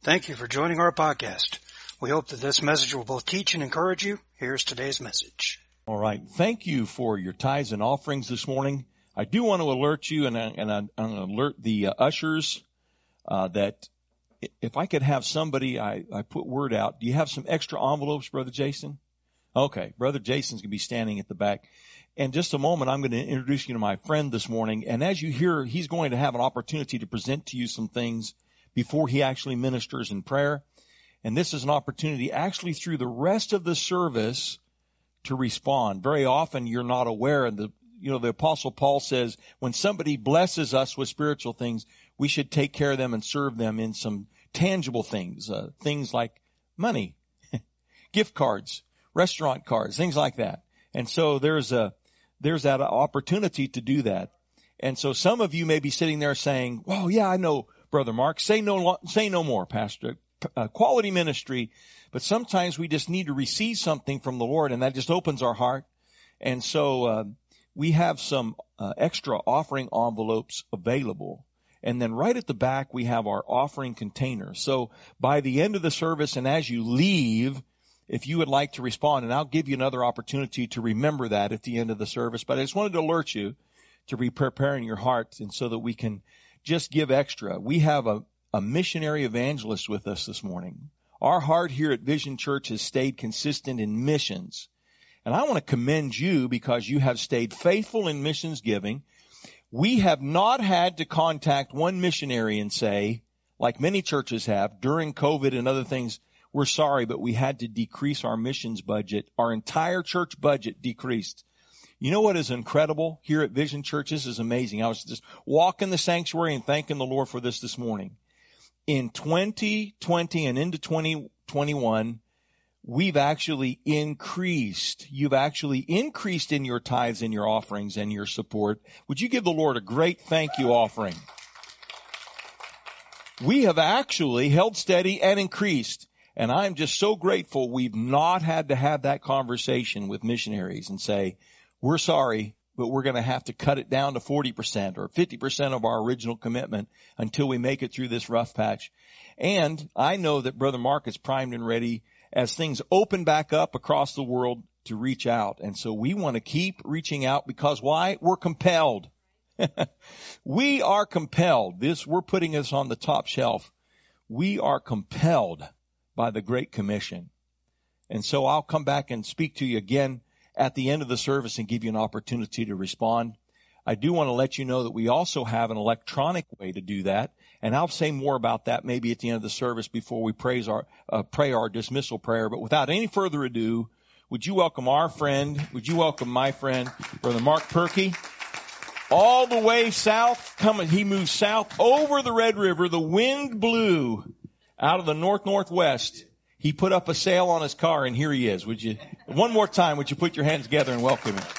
Thank you for joining our podcast. We hope that this message will both teach and encourage you. Here's today's message. All right. Thank you for your tithes and offerings this morning. I do want to alert you and alert the ushers that if I could have somebody, I put word out. Do you have some extra envelopes, Brother Jason? Okay. Brother Jason's going to be standing at the back. In just a moment, I'm going to introduce you to my friend this morning. And as you hear, he's going to have an opportunity to present to you some things before he actually ministers in prayer. And this is an opportunity actually through the rest of the service to respond. Very often you're not aware. And the Apostle Paul says when somebody blesses us with spiritual things, we should take care of them and serve them in some tangible things, things like money, gift cards, restaurant cards, things like that. And so there's that opportunity to do that. And so some of you may be sitting there saying, well, yeah, I know, Brother Mark, say no more, Pastor. Quality ministry, but sometimes we just need to receive something from the Lord, and that just opens our heart. And so we have some extra offering envelopes available. And then right at the back, we have our offering container. So by the end of the service, and as you leave, if you would like to respond, and I'll give you another opportunity to remember that at the end of the service, but I just wanted to alert you to be preparing your heart, and so that we can just give extra. We have a missionary evangelist with us this morning. Our heart here at Vision Church has stayed consistent in missions. And I want to commend you because you have stayed faithful in missions giving. We have not had to contact one missionary and say, like many churches have, during COVID and other things, we're sorry, but we had to decrease our missions budget. Our entire church budget decreased. You know what is incredible here at Vision Church? This is amazing. I was just walking the sanctuary and thanking the Lord for this morning. In 2020 and into 2021, we've actually increased. You've actually increased in your tithes and your offerings and your support. Would you give the Lord a great thank you offering? We have actually held steady and increased. And I'm just so grateful we've not had to have that conversation with missionaries and say, we're sorry, but we're going to have to cut it down to 40% or 50% of our original commitment until we make it through this rough patch. And I know that Brother Mark is primed and ready as things open back up across the world to reach out. And so we want to keep reaching out because why? We're compelled. We are compelled. We're putting this on the top shelf. We are compelled by the Great Commission. And so I'll come back and speak to you again at the end of the service and give you an opportunity to respond. I do want to let you know that we also have an electronic way to do that, and I'll say more about that maybe at the end of the service before we pray our dismissal prayer. But without any further ado, would you welcome my friend, Brother Mark Perkey, all the way south, he moved south over the Red River. The wind blew out of the northwest. He put up a sail on his car, and here he is. One more time, would you put your hands together and welcome him?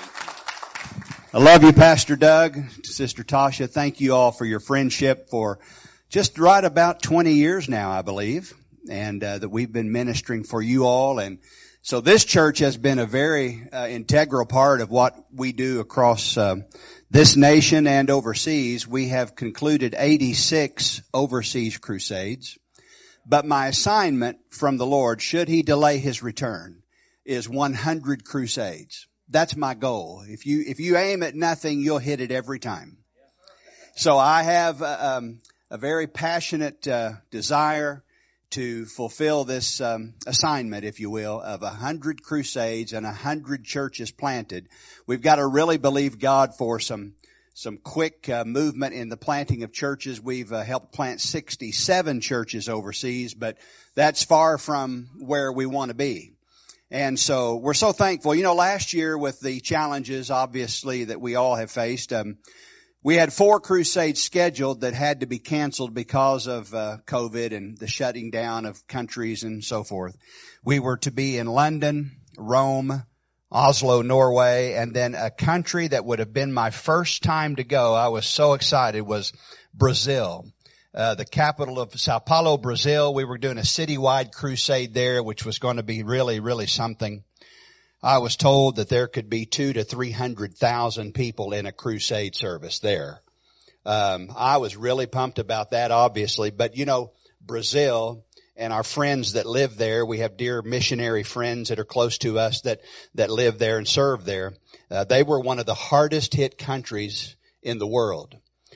I love you, Pastor Doug, to Sister Tasha. Thank you all for your friendship for just right about 20 years now, I believe, and that we've been ministering for you all. And so this church has been a very integral part of what we do across this nation and overseas. We have concluded 86 overseas crusades. But my assignment from the Lord, should He delay His return, is 100 crusades. That's my goal. If you aim at nothing, you'll hit it every time. So I have a very passionate desire to fulfill this assignment, if you will, of 100 crusades and 100 churches planted. We've got to really believe God for some quick movement in the planting of churches. We've helped plant 67 churches overseas, but that's far from where we want to be. And so we're so thankful. You know, last year with the challenges, obviously, that we all have faced, we had 4 crusades scheduled that had to be canceled because of COVID and the shutting down of countries and so forth. We were to be in London, Rome, Oslo, Norway, and then a country that would have been my first time to go, I was so excited, was Brazil. The capital of Sao Paulo, Brazil. We were doing a citywide crusade there, which was going to be really, really something. I was told that there could be 200,000 to 300,000 people in a crusade service there. I was really pumped about that, obviously. But, you know, Brazil, and our friends that live there. We have dear missionary friends that are close to us that live there and serve there. They were one of the hardest hit countries in the world.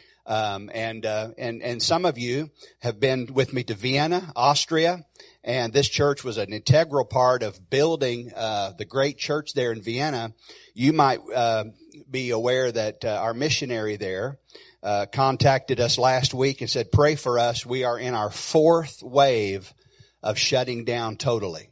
And some of you have been with me to Vienna, Austria, and this church was an integral part of building the great church there in Vienna. You might be aware that our missionary there contacted us last week and said, "Pray for us. We are in our fourth wave of shutting down totally."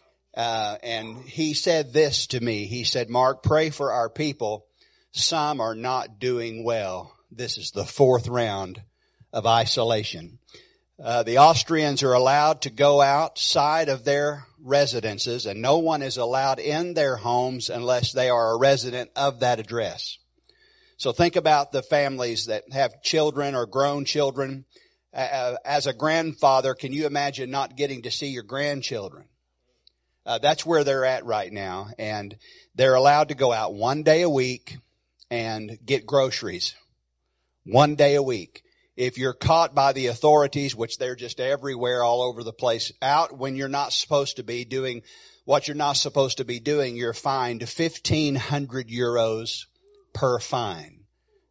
And he said this to me. He said, "Mark, pray for our people. Some are not doing well. This is the fourth round of isolation." The Austrians are allowed to go outside of their residences, and no one is allowed in their homes unless they are a resident of that address. So think about the families that have children or grown children. As a grandfather, can you imagine not getting to see your grandchildren? That's where they're at right now, and they're allowed to go out one day a week and get groceries. One day a week. If you're caught by the authorities, which they're just everywhere all over the place, out when you're not supposed to be doing what you're not supposed to be doing, you're fined 1,500 euros per fine.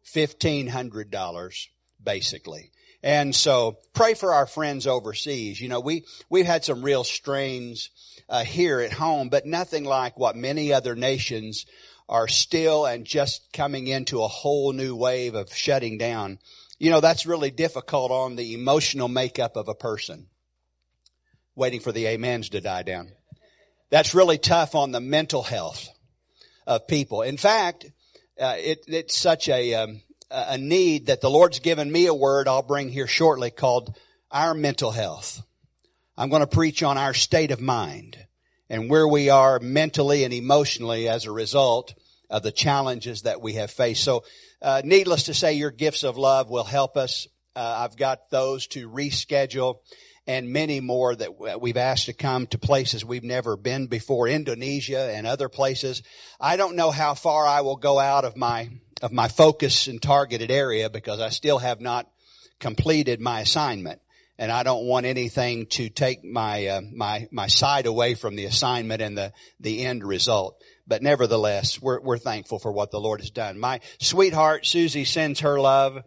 $1,500 basically. And so pray for our friends overseas. You know, we've had some real strains here at home, but nothing like what many other nations are still and just coming into a whole new wave of shutting down. You know, that's really difficult on the emotional makeup of a person. Waiting for the amens to die down. That's really tough on the mental health of people. In fact, it's such a need that the Lord's given me a word I'll bring here shortly called our mental health. I'm going to preach on our state of mind and where we are mentally and emotionally as a result of the challenges that we have faced. So, needless to say, your gifts of love will help us. I've got those to reschedule and many more that we've asked to come to places we've never been before, Indonesia and other places. I don't know how far I will go out of my focus and targeted area because I still have not completed my assignment. And I don't want anything to take my sight away from the assignment and the end result. But nevertheless, we're thankful for what the Lord has done. My sweetheart, Susie, sends her love.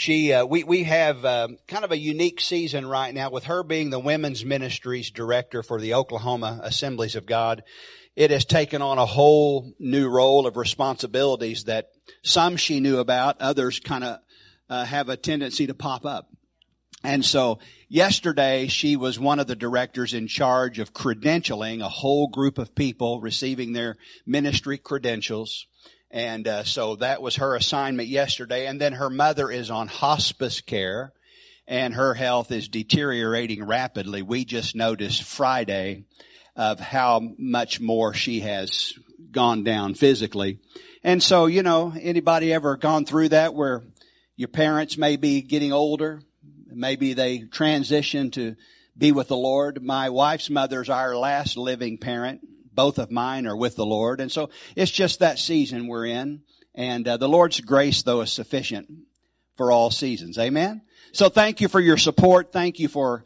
We have kind of a unique season right now with her being the women's ministries director for the Oklahoma Assemblies of God. It has taken on a whole new role of responsibilities that some she knew about, others kind of have a tendency to pop up. And so yesterday she was one of the directors in charge of credentialing a whole group of people receiving their ministry credentials. And so that was her assignment yesterday. And then her mother is on hospice care and her health is deteriorating rapidly. We just noticed Friday of how much more she has gone down physically. And so, you know, anybody ever gone through that where your parents may be getting older? Maybe they transition to be with the Lord. My wife's mother's our last living parent. Both of mine are with the Lord. And so it's just that season we're in. And the Lord's grace, though, is sufficient for all seasons. Amen? So thank you for your support. Thank you for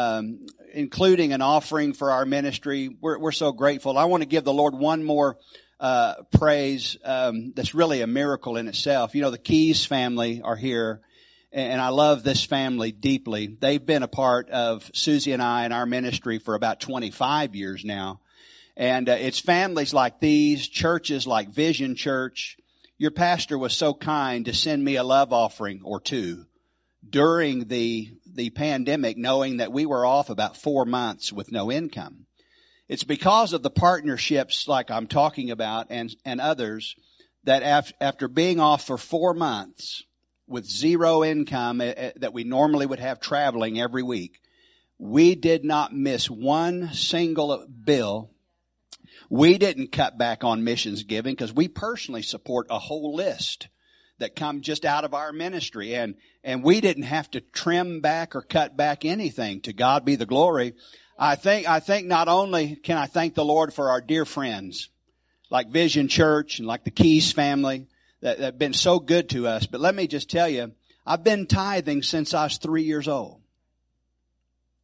including an offering for our ministry. We're so grateful. I want to give the Lord one more praise that's really a miracle in itself. You know, the Keys family are here. And I love this family deeply. They've been a part of Susie and I and our ministry for about 25 years now. And it's families like these, churches like Vision Church. Your pastor was so kind to send me a love offering or two during the pandemic, knowing that we were off about 4 months with no income. It's because of the partnerships like I'm talking about and others that after being off for 4 months, with zero income that we normally would have traveling every week, we did not miss one single bill. We didn't cut back on missions giving because we personally support a whole list that come just out of our ministry. And we didn't have to trim back or cut back anything. To God be the glory. I think not only can I thank the Lord for our dear friends like Vision Church and like the Keys family that have been so good to us. But let me just tell you, I've been tithing since I was 3 years old.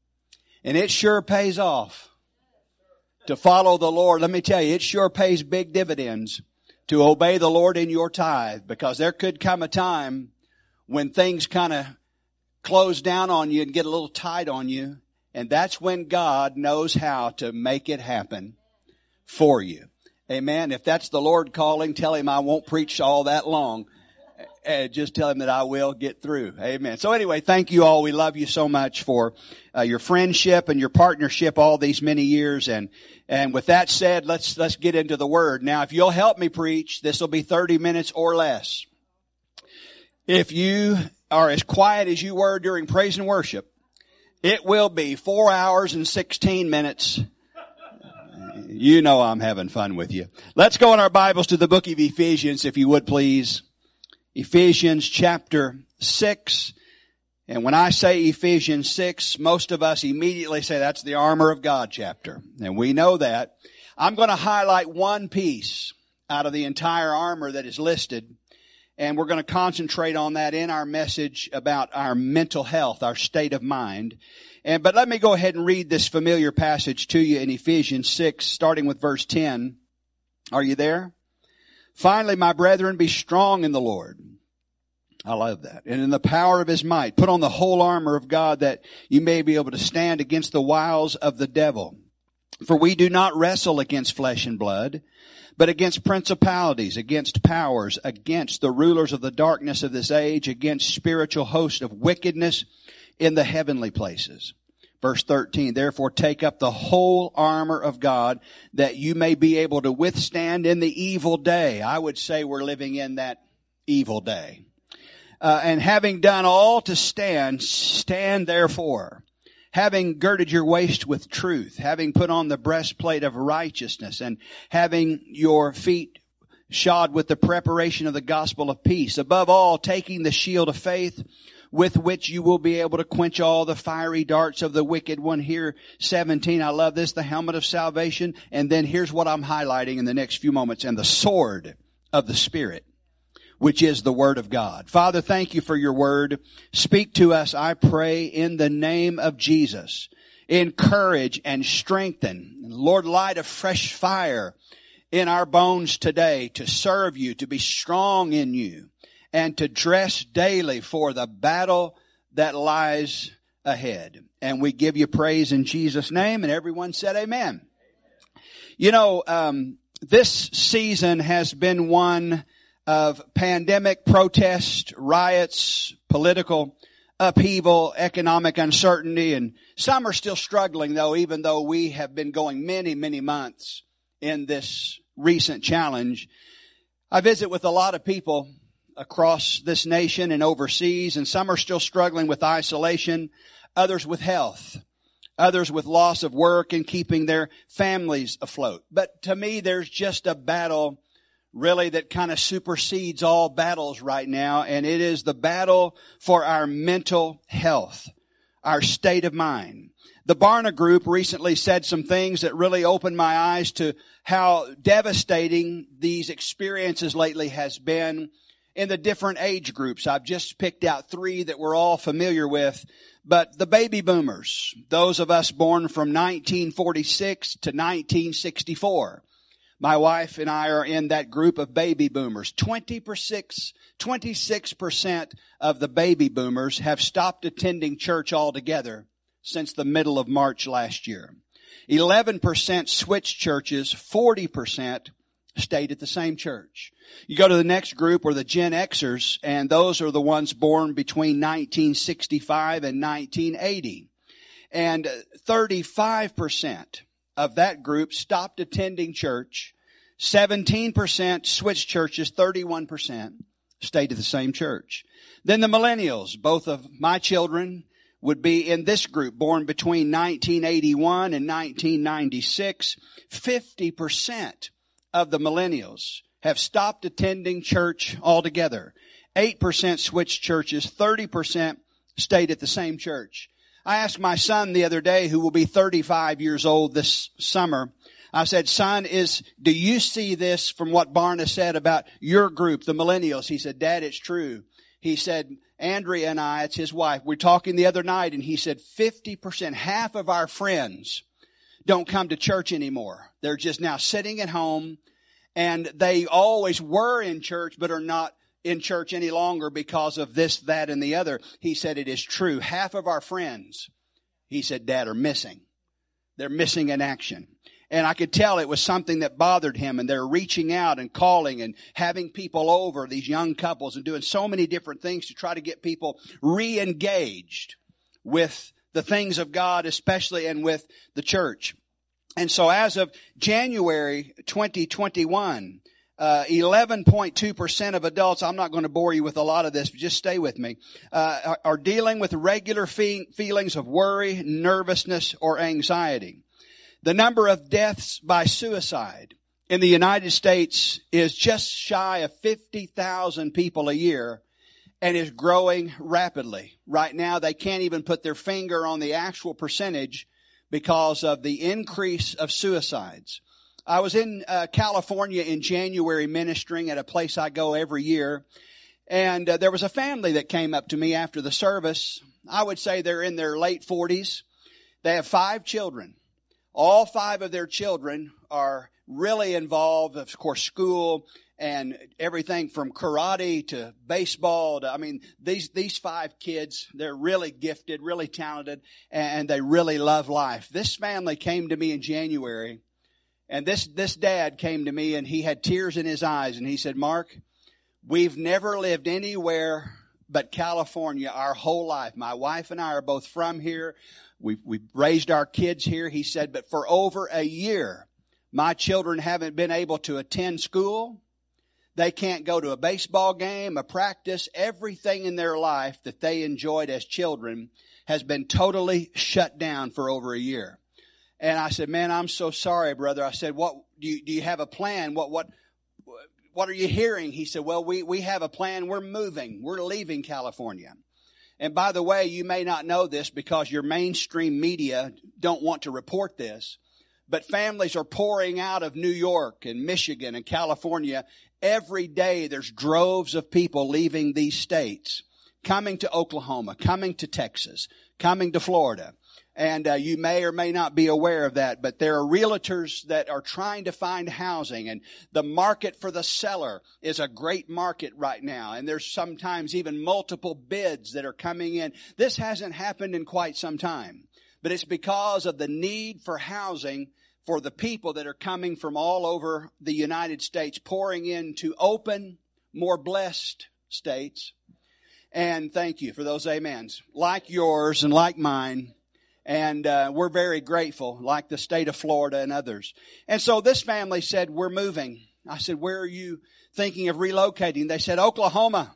And it sure pays off to follow the Lord. Let me tell you, it sure pays big dividends to obey the Lord in your tithe, because there could come a time when things kind of close down on you and get a little tight on you. And that's when God knows how to make it happen for you. Amen. If that's the Lord calling, tell Him I won't preach all that long. Just tell Him that I will get through. Amen. So anyway, thank you all. We love you so much for your friendship and your partnership all these many years. And with that said, let's get into the Word. Now, if you'll help me preach, this will be 30 minutes or less. If you are as quiet as you were during praise and worship, it will be 4 hours and 16 minutes. You know I'm having fun with you. Let's go in our Bibles to the book of Ephesians, if you would please. Ephesians chapter 6. And when I say Ephesians 6, most of us immediately say that's the armor of God chapter. And we know that. I'm going to highlight one piece out of the entire armor that is listed. And we're going to concentrate on that in our message about our mental health, our state of mind. But let me go ahead and read this familiar passage to you in Ephesians 6, starting with verse 10. Are you there? Finally, my brethren, be strong in the Lord. I love that. And in the power of His might, put on the whole armor of God, that you may be able to stand against the wiles of the devil. For we do not wrestle against flesh and blood, but against principalities, against powers, against the rulers of the darkness of this age, against spiritual hosts of wickedness in the heavenly places. Verse 13, therefore take up the whole armor of God, that you may be able to withstand in the evil day. I would say we're living in that evil day. And having done all to stand, stand therefore, having girded your waist with truth, having put on the breastplate of righteousness, and having your feet shod with the preparation of the gospel of peace. Above all, taking the shield of faith, with which you will be able to quench all the fiery darts of the wicked one. Here, 17, I love this, the helmet of salvation. And then here's what I'm highlighting in the next few moments, and the sword of the Spirit, which is the Word of God. Father, thank you for your Word. Speak to us, I pray, in the name of Jesus. Encourage and strengthen. Lord, light a fresh fire in our bones today to serve you, to be strong in you, and to dress daily for the battle that lies ahead. And we give you praise in Jesus' name, and everyone said amen. You know, this season has been one of pandemic, protest, riots, political upheaval, economic uncertainty, and some are still struggling though, even though we have been going many, many months in this recent challenge. I visit with a lot of people across this nation and overseas, and some are still struggling with isolation, others with health, others with loss of work and keeping their families afloat. But to me, there's just a battle really that kind of supersedes all battles right now, and it is the battle for our mental health, our state of mind. The Barna Group recently said some things that really opened my eyes to how devastating these experiences lately has been in the different age groups. I've just picked out 3 that we're all familiar with. But the baby boomers, those of us born from 1946 to 1964. My wife and I are in that group of baby boomers. 26% of the baby boomers have stopped attending church altogether since the middle of March last year. 11% switched churches, 40% stayed at the same church. You go to the next group, or the Gen Xers, and those are the ones born between 1965 and 1980. And 35% of that group stopped attending church. 17% switched churches, 31% stayed at the same church. Then the millennials, both of my children would be in this group, born between 1981 and 1996. 50% of the millennials have stopped attending church altogether. 8% switched churches, 30% stayed at the same church. I asked my son the other day, who will be 35 years old this summer, I said, son, do you see this from what Barna said about your group, the millennials? He said, Dad, it's true. He said, Andrea and I, it's his wife, we're talking the other night, and he said 50%, half of our friends don't come to church anymore. They're just now sitting at home, and they always were in church but are not in church any longer because of this, that, and the other. He said it is true. Half of our friends, he said, Dad, are missing. They're missing in action. And I could tell it was something that bothered him, and they're reaching out and calling and having people over, these young couples, and doing so many different things to try to get people re-engaged with the things of God, especially, and with the church. And so as of January 2021, 11.2% of adults, I'm not going to bore you with a lot of this, but just stay with me, are dealing with regular feelings of worry, nervousness, or anxiety. The number of deaths by suicide in the United States is just shy of 50,000 people a year and is growing rapidly. Right now, they can't even put their finger on the actual percentage because of the increase of suicides. I was in California in January ministering at a place I go every year, and there was a family that came up to me after the service. I would say they're in their late 40s. They have 5 children. All 5 of their children are really involved, of course, school and everything from karate to baseball. These 5 kids, they're really gifted, really talented, and they really love life. This family came to me in January, and this dad came to me, and he had tears in his eyes, and he said, Mark, we've never lived anywhere but California our whole life. My wife and I are both from here. We've raised our kids here. He said, but for over a year, my children haven't been able to attend school. They can't go to a baseball game, a practice. Everything in their life that they enjoyed as children has been totally shut down for over a year. And I said, man, I'm so sorry, brother. I said, what do you have a plan? What are you hearing? He said, well, we have a plan. We're moving. We're leaving California. And by the way, you may not know this because your mainstream media don't want to report this, but families are pouring out of New York and Michigan and California. Every day there's droves of people leaving these states, coming to Oklahoma, coming to Texas, coming to Florida. And you may or may not be aware of that, but there are realtors that are trying to find housing, and the market for the seller is a great market right now. And there's sometimes even multiple bids that are coming in. This hasn't happened in quite some time, but it's because of the need for housing for the people that are coming from all over the United States, pouring into open, more blessed states. And thank you for those amens, like yours and like mine. And we're very grateful, like the state of Florida and others. And so this family said, we're moving. I said, where are you thinking of relocating? They said, Oklahoma.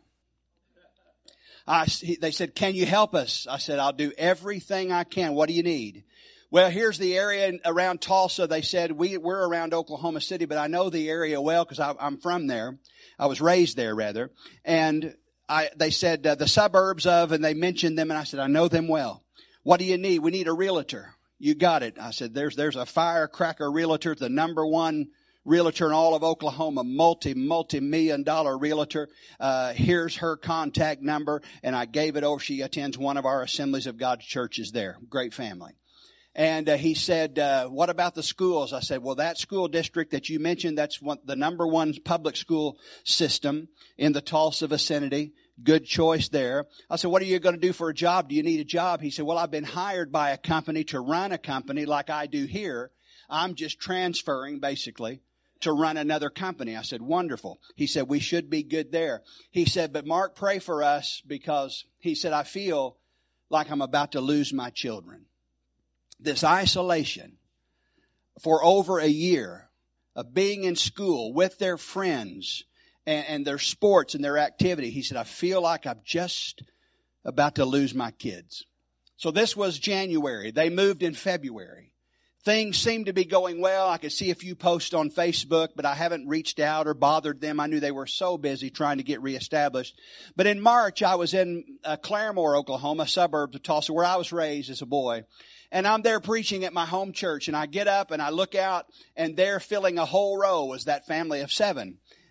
They said, can you help us? I said, I'll do everything I can. What do you need? Well, here's the area around Tulsa. They said, we're around Oklahoma City, but I know the area well because I'm from there. I was raised there, rather. And they said the suburbs of, and they mentioned them, and I said, I know them well. What do you need? We need a realtor. You got it. I said, there's a firecracker realtor, the number one realtor in all of Oklahoma, multi-million-dollar realtor. Here's her contact number, and I gave it over. She attends one of our Assemblies of God churches there. Great family. And he said, what about the schools? I said, well, that school district that you mentioned, that's the number one public school system in the Tulsa vicinity. Good choice there. I said, what are you going to do for a job? Do you need a job? He said, well, I've been hired by a company to run a company like I do here. I'm just transferring, basically, to run another company. I said, wonderful. He said, we should be good there. He said, but Mark, pray for us because, he said, I feel like I'm about to lose my children. This isolation for over a year of being in school with their friends and their sports and their activity. He said, I feel like I'm just about to lose my kids. So this was January. They moved in February. Things seemed to be going well. I could see a few posts on Facebook, but I haven't reached out or bothered them. I knew they were so busy trying to get reestablished. But in March, I was in Claremore, Oklahoma, suburb of Tulsa, where I was raised as a boy. And I'm there preaching at my home church, and I get up and I look out, and there filling a whole row was that family of 7.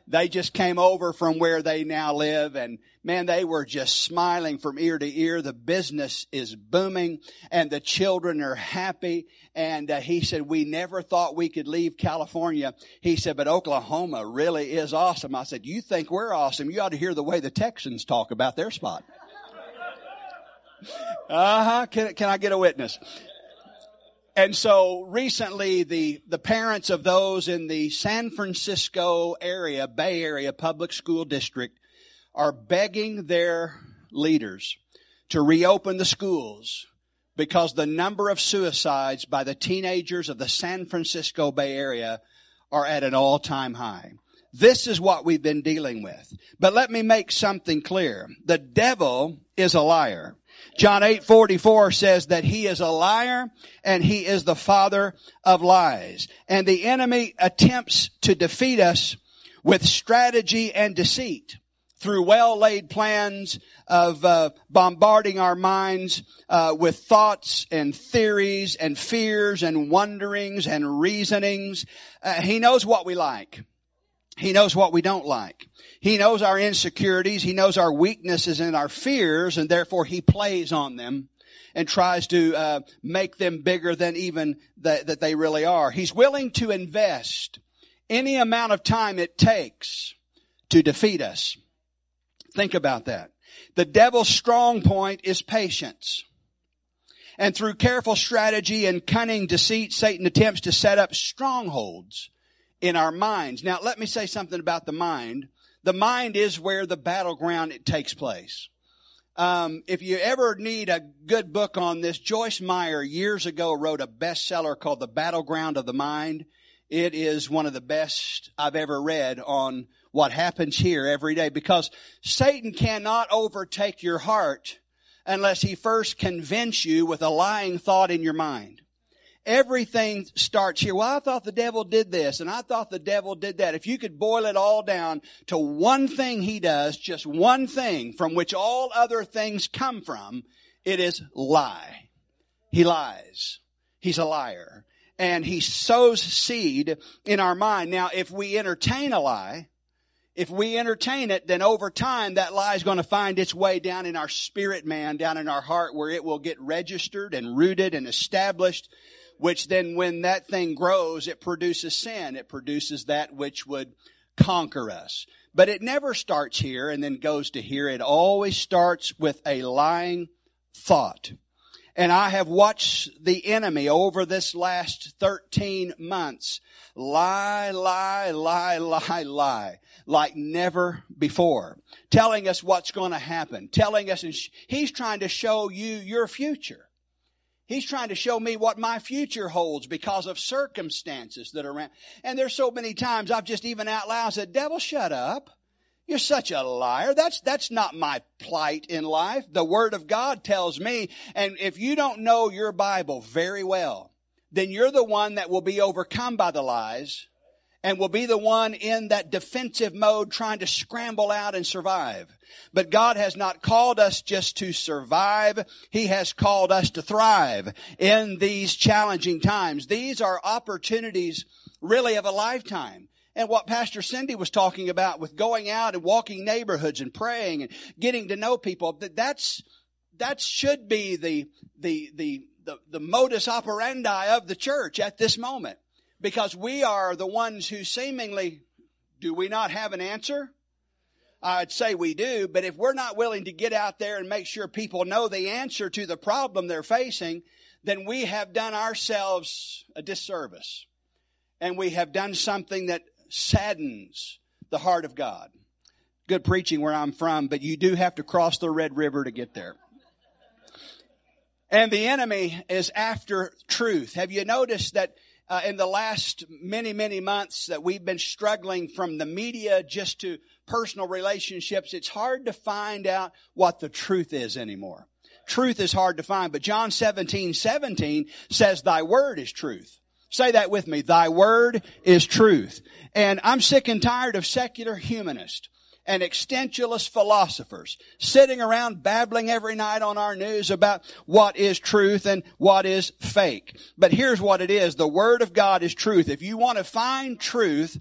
They just came over from where they now live, and man, they were just smiling from ear to ear. The business is booming and the children are happy. And he said, we never thought we could leave California. He said, but Oklahoma really is awesome. I said, you think we're awesome? You ought to hear the way the Texans talk about their spot. Can I get a witness? And so recently the parents of those in the San Francisco area, Bay Area Public School District are begging their leaders to reopen the schools because the number of suicides by the teenagers of the San Francisco Bay Area are at an all-time high. This is what we've been dealing with. But let me make something clear. The devil is a liar. John 8:44 says that he is a liar and he is the father of lies. And the enemy attempts to defeat us with strategy and deceit through well-laid plans of bombarding our minds with thoughts and theories and fears and wonderings and reasonings. He knows what we like. He knows what we don't like. He knows our insecurities. He knows our weaknesses and our fears, and therefore he plays on them and tries to make them bigger than even that they really are. He's willing to invest any amount of time it takes to defeat us. Think about that. The devil's strong point is patience. And through careful strategy and cunning deceit, Satan attempts to set up strongholds in our minds. Now, let me say something about the mind. The mind is where the battleground takes place. If you ever need a good book on this, Joyce Meyer years ago wrote a bestseller called The Battleground of the Mind. It is one of the best I've ever read on what happens here every day, because Satan cannot overtake your heart unless he first convince you with a lying thought in your mind. Everything starts here. Well, I thought the devil did this, and I thought the devil did that. If you could boil it all down to one thing he does, just one thing from which all other things come from, it is lie. He lies. He's a liar. And he sows seed in our mind. Now, if we entertain a lie, if we entertain it, then over time that lie is going to find its way down in our spirit man, down in our heart, where it will get registered and rooted and established, which then when that thing grows, it produces sin. It produces that which would conquer us. But it never starts here and then goes to here. It always starts with a lying thought. And I have watched the enemy over this last 13 months lie like never before, telling us what's going to happen, telling us, and he's trying to show you your future. He's trying to show me what my future holds because of circumstances that are around. And there's so many times I've just even out loud said, devil, shut up. You're such a liar. That's not my plight in life. The Word of God tells me, and if you don't know your Bible very well, then you're the one that will be overcome by the lies and will be the one in that defensive mode trying to scramble out and survive. But God has not called us just to survive. He has called us to thrive in these challenging times. These are opportunities really of a lifetime. And what Pastor Cindy was talking about with going out and walking neighborhoods and praying and getting to know people, that should be the modus operandi of the church at this moment. Because we are the ones who seemingly, do we not have an answer? I'd say we do, but if we're not willing to get out there and make sure people know the answer to the problem they're facing, then we have done ourselves a disservice. And we have done something that saddens the heart of God. Good preaching where I'm from, but you do have to cross the Red River to get there. And the enemy is after truth. Have you noticed that in the last many months that we've been struggling from the media just to personal relationships, it's hard to find out what the truth is anymore. Truth is hard to find, but John 17:17 says, thy word is truth. Say that with me. Thy word is truth. And I'm sick and tired of secular humanists and existentialist philosophers sitting around babbling every night on our news about what is truth and what is fake. But here's what it is. The Word of God is truth. If you want to find truth,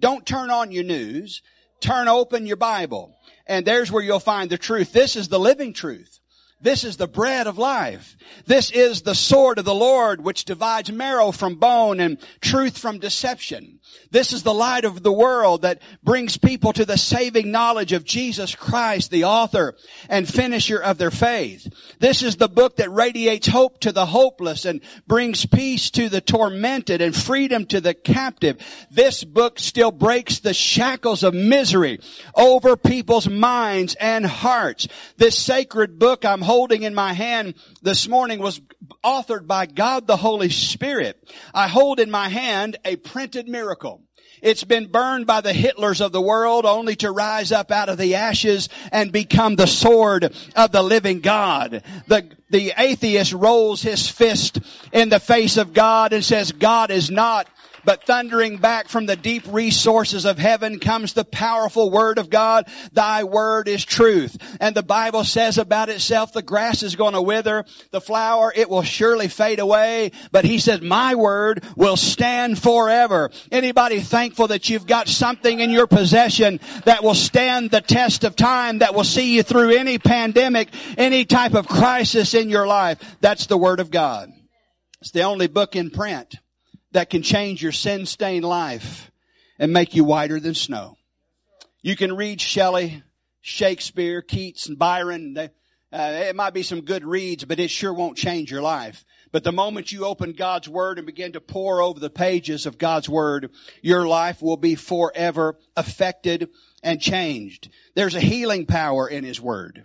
Don't turn on your news. Turn open your Bible. And there's where you'll find the truth. This is the living truth. This is the bread of life. This is the sword of the Lord which divides marrow from bone and truth from deception. This is the light of the world that brings people to the saving knowledge of Jesus Christ, the author and finisher of their faith. This is the book that radiates hope to the hopeless and brings peace to the tormented and freedom to the captive. This book still breaks the shackles of misery over people's minds and hearts. This sacred book I'm holding in my hand this morning was authored by God the Holy Spirit. I hold in my hand a printed miracle. It's been burned by the Hitlers of the world only to rise up out of the ashes and become the sword of the living God. The atheist rolls his fist in the face of God and says, God is not. But thundering back from the deep resources of heaven comes the powerful word of God. Thy word is truth. And the Bible says about itself, the grass is going to wither, the flower, it will surely fade away. But he said, my word will stand forever. Anybody thankful that you've got something in your possession that will stand the test of time, that will see you through any pandemic, any type of crisis in your life? That's the word of God. It's the only book in print that can change your sin-stained life and make you whiter than snow. You can read Shelley, Shakespeare, Keats, and Byron. It might be some good reads, but it sure won't change your life. But the moment you open God's Word and begin to pore over the pages of God's Word, your life will be forever affected and changed. There's a healing power in His Word.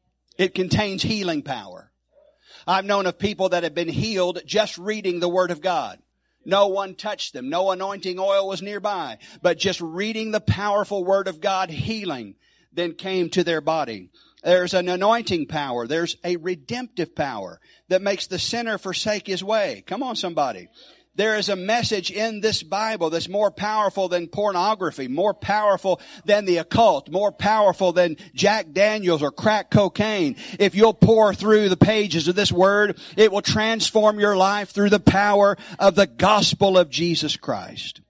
It contains healing power. I've known of people that have been healed just reading the Word of God. No one touched them. No anointing oil was nearby. But just reading the powerful Word of God, healing then came to their body. There's an anointing power. There's a redemptive power that makes the sinner forsake his way. Come on, somebody. There is a message in this Bible that's more powerful than pornography, more powerful than the occult, more powerful than Jack Daniels or crack cocaine. If you'll pour through the pages of this Word, it will transform your life through the power of the gospel of Jesus Christ.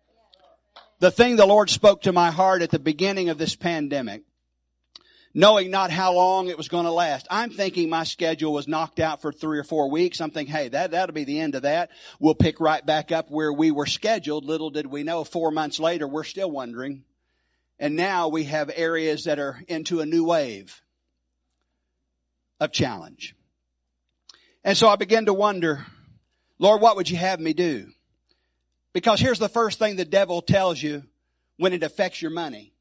The thing the Lord spoke to my heart at the beginning of this pandemic, knowing not how long it was going to last. I'm thinking my schedule was knocked out for 3 or 4 weeks. I'm thinking, hey, that'll be the end of that. We'll pick right back up where we were scheduled. Little did we know, 4 months later, we're still wondering. And now we have areas that are into a new wave of challenge. And so I began to wonder, Lord, what would you have me do? Because here's the first thing the devil tells you when it affects your money.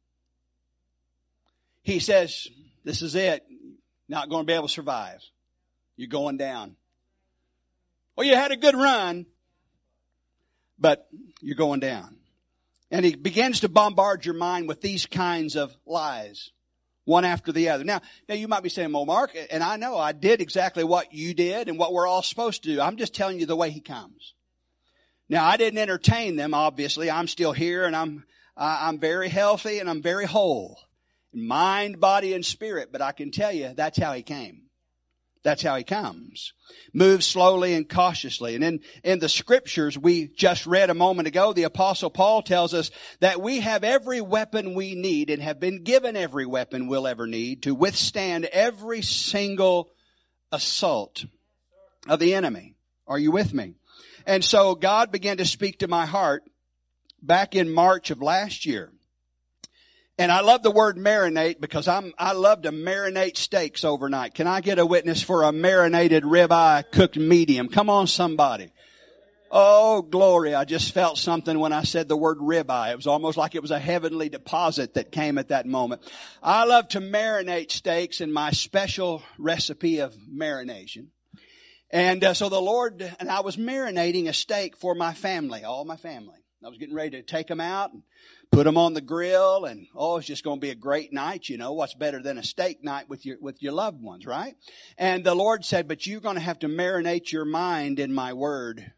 He says, this is it. Not going to be able to survive. You're going down. Well, you had a good run, but you're going down. And he begins to bombard your mind with these kinds of lies, one after the other. Now you might be saying, well, Mark, and I know I did exactly what you did and what we're all supposed to do. I'm just telling you the way he comes. Now, I didn't entertain them, obviously. I'm still here, and I'm very healthy, and I'm very whole. Mind, body, and spirit. But I can tell you, that's how he came. That's how he comes. Move slowly and cautiously. And in the scriptures we just read a moment ago, the Apostle Paul tells us that we have every weapon we need and have been given every weapon we'll ever need to withstand every single assault of the enemy. Are you with me? And so God began to speak to my heart back in March of last year. And I love the word marinate because I love to marinate steaks overnight. Can I get a witness for a marinated ribeye cooked medium? Come on, somebody. Oh, glory. I just felt something when I said the word ribeye. It was almost like it was a heavenly deposit that came at that moment. I love to marinate steaks in my special recipe of marination. And so the Lord, and I was marinating a steak for my family, all my family. I was getting ready to take them out and put them on the grill, and it's just going to be a great night. You know, what's better than a steak night with your loved ones, right? And the Lord said, but you're going to have to marinate your mind in my word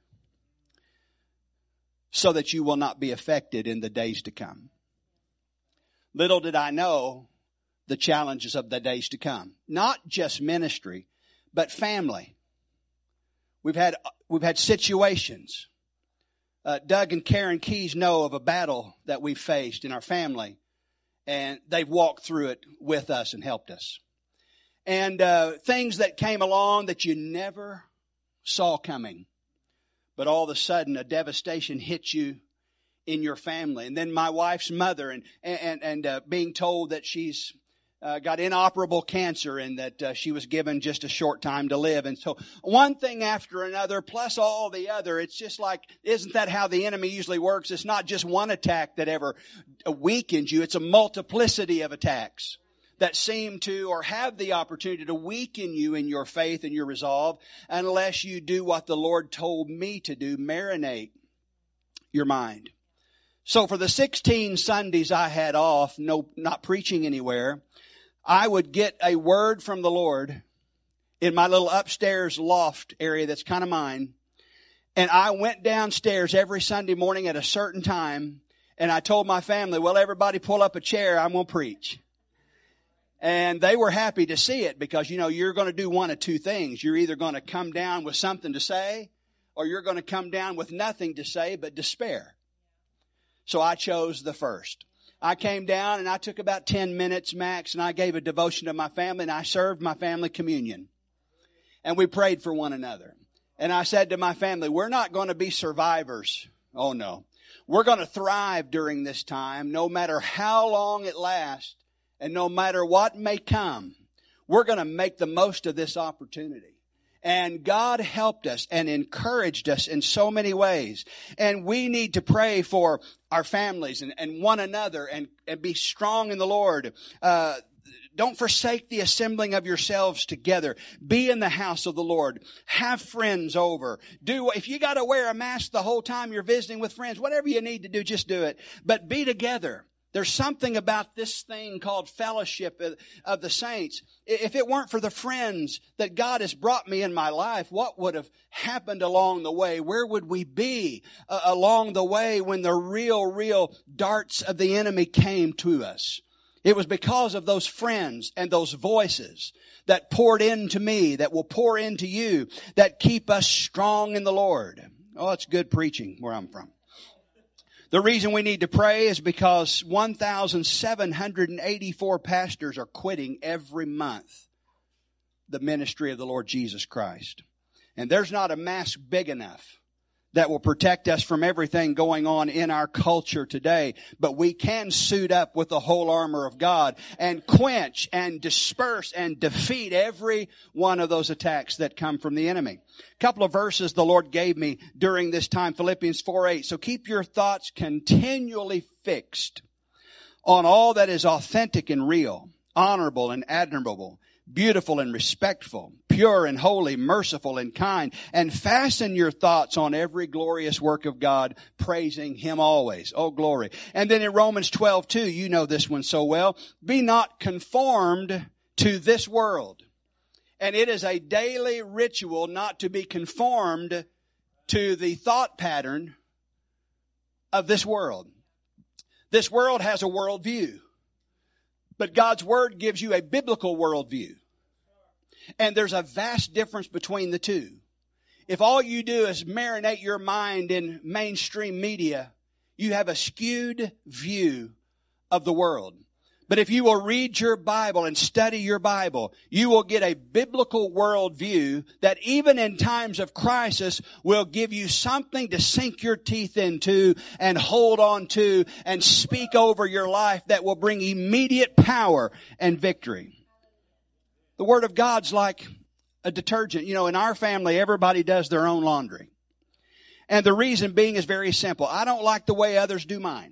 so that you will not be affected in the days to come. Little did I know the challenges of the days to come. Not just ministry, but family. We've had situations Doug and Karen Keys know of a battle that we faced in our family, and they've walked through it with us and helped us. And things that came along that you never saw coming, but all of a sudden a devastation hit you in your family. And then my wife's mother, and being told that she's got inoperable cancer and that she was given just a short time to live. And so one thing after another, plus all the other, it's just like, isn't that how the enemy usually works? It's not just one attack that ever weakens you. It's a multiplicity of attacks that seem to or have the opportunity to weaken you in your faith and your resolve unless you do what the Lord told me to do, marinate your mind. So for the 16 Sundays I had off, not preaching anywhere, I would get a word from the Lord in my little upstairs loft area that's kind of mine. And I went downstairs every Sunday morning at a certain time, and I told my family, well, everybody pull up a chair, I'm going to preach. And they were happy to see it because, you're going to do one of two things. You're either going to come down with something to say, or you're going to come down with nothing to say but despair. So I chose the first. I came down and I took about 10 minutes max, and I gave a devotion to my family, and I served my family communion. And we prayed for one another. And I said to my family, we're not going to be survivors. Oh no. We're going to thrive during this time, no matter how long it lasts. And no matter what may come, we're going to make the most of this opportunity. And God helped us and encouraged us in so many ways. And we need to pray for our families and one another and be strong in the Lord. Don't forsake the assembling of yourselves together. Be in the house of the Lord. Have friends over. If you got to wear a mask the whole time you're visiting with friends, whatever you need to do, just do it. But be together. There's something about this thing called fellowship of the saints. If it weren't for the friends that God has brought me in my life, what would have happened along the way? Where would we be along the way when the real darts of the enemy came to us? It was because of those friends and those voices that poured into me, that will pour into you, that keep us strong in the Lord. Oh, it's good preaching where I'm from. The reason we need to pray is because 1,784 pastors are quitting every month the ministry of the Lord Jesus Christ. And there's not a mask big enough that will protect us from everything going on in our culture today. But we can suit up with the whole armor of God and quench and disperse and defeat every one of those attacks that come from the enemy. A couple of verses the Lord gave me during this time, Philippians 4:8. So keep your thoughts continually fixed on all that is authentic and real, honorable and admirable, beautiful and respectful, pure and holy, merciful and kind, and fasten your thoughts on every glorious work of God, praising Him always. Oh, glory. And then in Romans 12:2, you know this one so well. Be not conformed to this world. And it is a daily ritual not to be conformed to the thought pattern of this world. This world has a worldview. But God's Word gives you a biblical worldview. And there's a vast difference between the two. If all you do is marinate your mind in mainstream media, you have a skewed view of the world. But if you will read your Bible and study your Bible, you will get a biblical worldview that even in times of crisis will give you something to sink your teeth into and hold on to and speak over your life that will bring immediate power and victory. The Word of God's like a detergent. In our family, everybody does their own laundry. And the reason being is very simple. I don't like the way others do mine.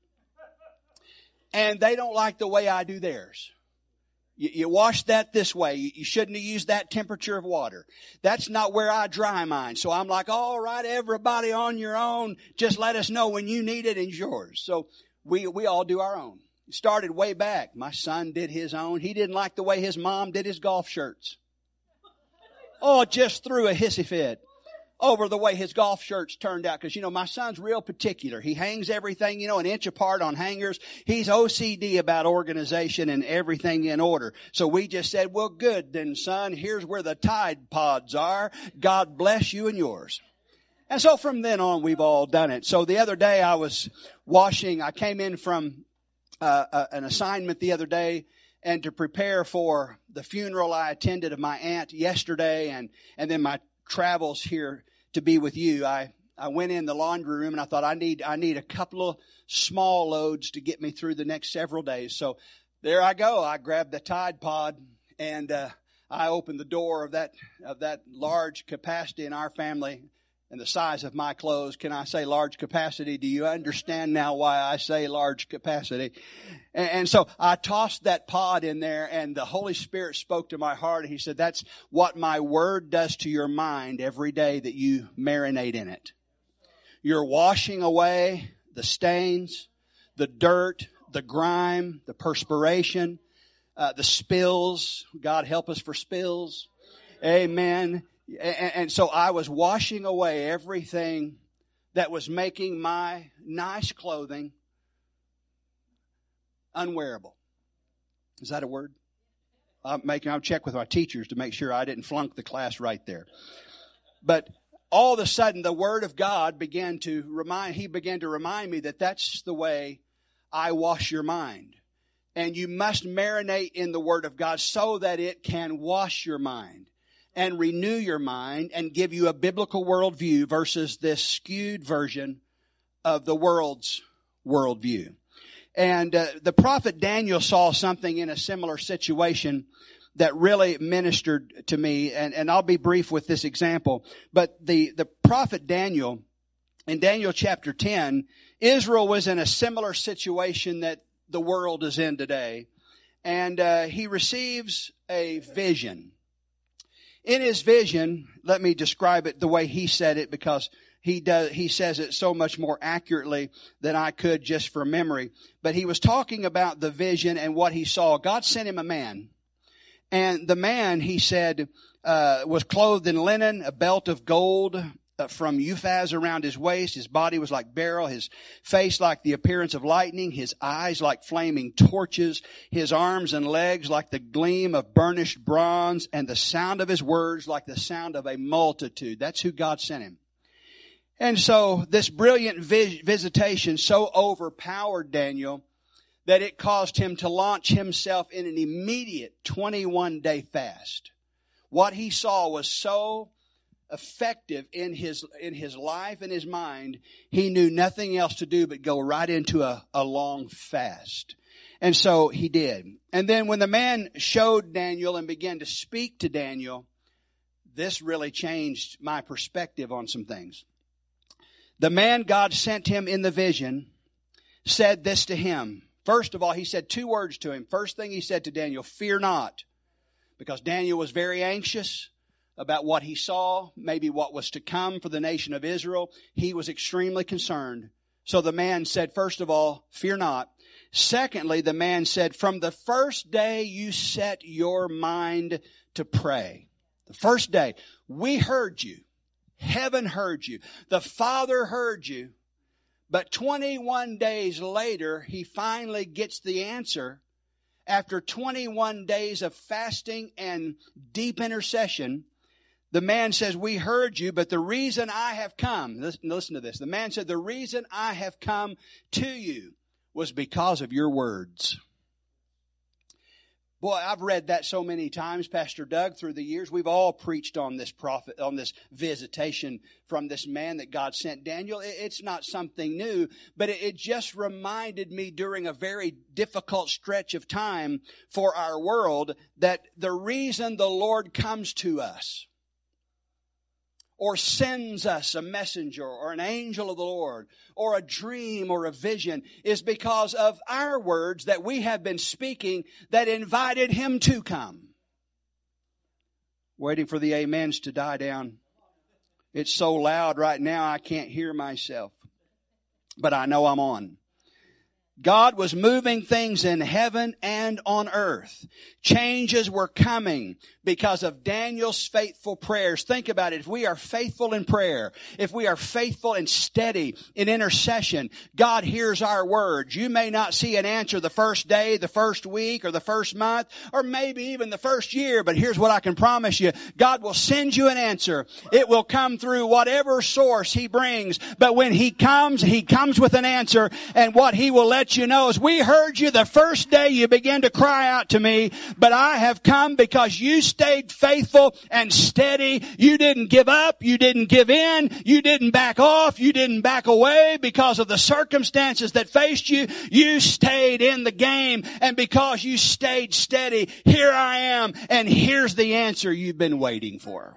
And they don't like the way I do theirs. You wash that this way. You shouldn't have used that temperature of water. That's not where I dry mine. So I'm like, all right, everybody on your own. Just let us know when you need it and it's yours. So we all do our own. It started way back. My son did his own. He didn't like the way his mom did his golf shirts. Oh, just threw a hissy fit over the way his golf shirts turned out. Because, my son's real particular. He hangs everything, an inch apart on hangers. He's OCD about organization and everything in order. So we just said, well, good then, son. Here's where the Tide Pods are. God bless you and yours. And so from then on, we've all done it. So the other day I was washing, I came in from an assignment the other day, and to prepare for the funeral I attended of my aunt yesterday, and then my travels here to be with you, I went in the laundry room and I thought I need a couple of small loads to get me through the next several days. So there I go. I grabbed the Tide Pod and I opened the door of that large capacity in our family and the size of my clothes. Can I say large capacity? Do you understand now why I say large capacity? And so I tossed that pod in there, and the Holy Spirit spoke to my heart. He said, that's what my word does to your mind every day that you marinate in it. You're washing away the stains, the dirt, the grime, the perspiration, the spills. God help us for spills. Amen. And so I was washing away everything that was making my nice clothing unwearable. Is that a word? I'll check with my teachers to make sure I didn't flunk the class right there. But all of a sudden, the Word of God began to remind me that that's the way I wash your mind. And you must marinate in the Word of God so that it can wash your mind and renew your mind and give you a biblical worldview versus this skewed version of the world's worldview. And the prophet Daniel saw something in a similar situation that really ministered to me. And I'll be brief with this example. But the prophet Daniel, in Daniel chapter 10, Israel was in a similar situation that the world is in today. And he receives a vision. In his vision, let me describe it the way he said it, because he says it so much more accurately than I could just from memory. But he was talking about the vision and what he saw. God sent him a man. And the man, he said, was clothed in linen, a belt of gold from Uphaz around his waist. His body was like beryl, his face like the appearance of lightning, his eyes like flaming torches, his arms and legs like the gleam of burnished bronze, and the sound of his words like the sound of a multitude. That's who God sent him. And so this brilliant visitation so overpowered Daniel that it caused him to launch himself in an immediate 21-day fast. What he saw was so effective in his life and his mind, he knew nothing else to do but go right into a long fast. And so he did. And then when the man showed Daniel and began to speak to Daniel, this really changed my perspective on some things. The man God sent him in the vision said this to him. First of all, he said two words to him. First thing he said to Daniel, fear not. Because Daniel was very anxious about what he saw, maybe what was to come for the nation of Israel. He was extremely concerned. So the man said, first of all, fear not. Secondly, the man said, from the first day you set your mind to pray. The first day, we heard you. Heaven heard you. The Father heard you. But 21 days later, he finally gets the answer. After 21 days of fasting and deep intercession, the man says, we heard you, but the reason I have come, listen to this. The man said, the reason I have come to you was because of your words. Boy, I've read that so many times, Pastor Doug, through the years. We've all preached on this prophet, on this visitation from this man that God sent Daniel. It's not something new, but it just reminded me during a very difficult stretch of time for our world that the reason the Lord comes to us or sends us a messenger or an angel of the Lord or a dream or a vision is because of our words that we have been speaking that invited him to come. Waiting for the amens to die down. It's so loud right now I can't hear myself. But I know I'm on. God was moving things in heaven and on earth. Changes were coming because of Daniel's faithful prayers. Think about it. If we are faithful in prayer, if we are faithful and steady in intercession, God hears our words. You may not see an answer the first day, the first week, or the first month, or maybe even the first year, but here's what I can promise you. God will send you an answer. It will come through whatever source He brings, but when He comes with an answer, and what He will let you know is, we heard you the first day you began to cry out to me, but I have come because you stayed faithful and steady. You didn't give up. You didn't give in. You didn't back off. You didn't back away because of the circumstances that faced you. You stayed in the game, and because you stayed steady, here I am, and here's the answer you've been waiting for.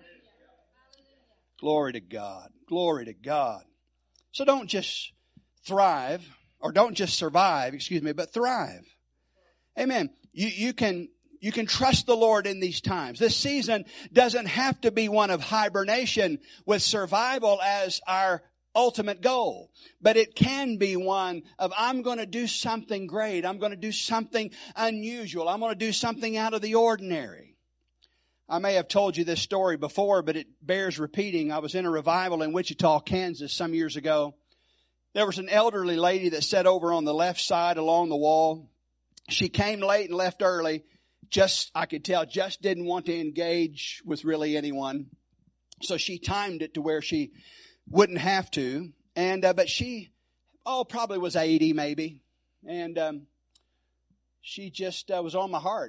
Glory to God. Glory to God. So don't just thrive, or don't just survive, but thrive. Amen. You can trust the Lord in these times. This season doesn't have to be one of hibernation with survival as our ultimate goal, but it can be one of, I'm going to do something great. I'm going to do something unusual. I'm going to do something out of the ordinary. I may have told you this story before, but it bears repeating. I was in a revival in Wichita, Kansas some years ago. There was an elderly lady that sat over on the left side along the wall. She came late and left early. I could tell, just didn't want to engage with really anyone. So she timed it to where she wouldn't have to. But she, probably was 80 maybe. And she just was on my heart.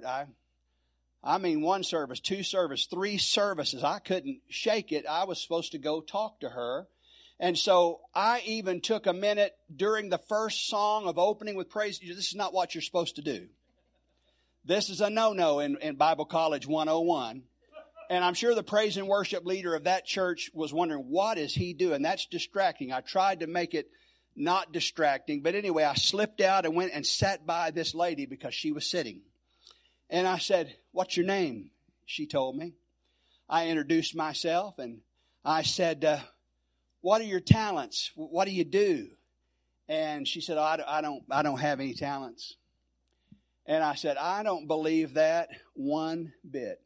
I mean, one service, two services, three services. I couldn't shake it. I was supposed to go talk to her. And so I even took a minute during the first song of opening with praise. This is not what you're supposed to do. This is a no-no in Bible College 101. And I'm sure the praise and worship leader of that church was wondering, what is he doing? That's distracting. I tried to make it not distracting. But anyway, I slipped out and went and sat by this lady because she was sitting. And I said, what's your name? She told me. I introduced myself and I said, what are your talents? What do you do? And she said, I don't have any talents. And I said, I don't believe that one bit.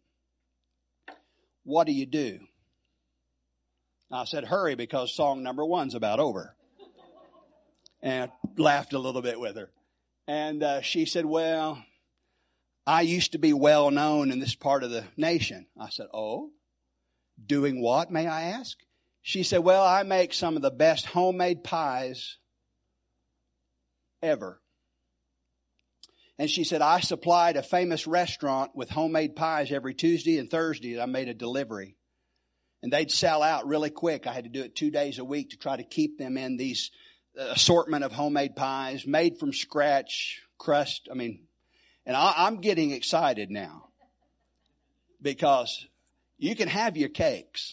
What do you do? I said, hurry, because song number one's about over. And I laughed a little bit with her. And she said, well, I used to be well known in this part of the nation. I said, oh, doing what, may I ask? She said, well, I make some of the best homemade pies ever. And she said, I supplied a famous restaurant with homemade pies every Tuesday and Thursday. I made a delivery. And they'd sell out really quick. I had to do it 2 days a week to try to keep them in these assortment of homemade pies made from scratch, crust. And I'm getting excited now because you can have your cakes,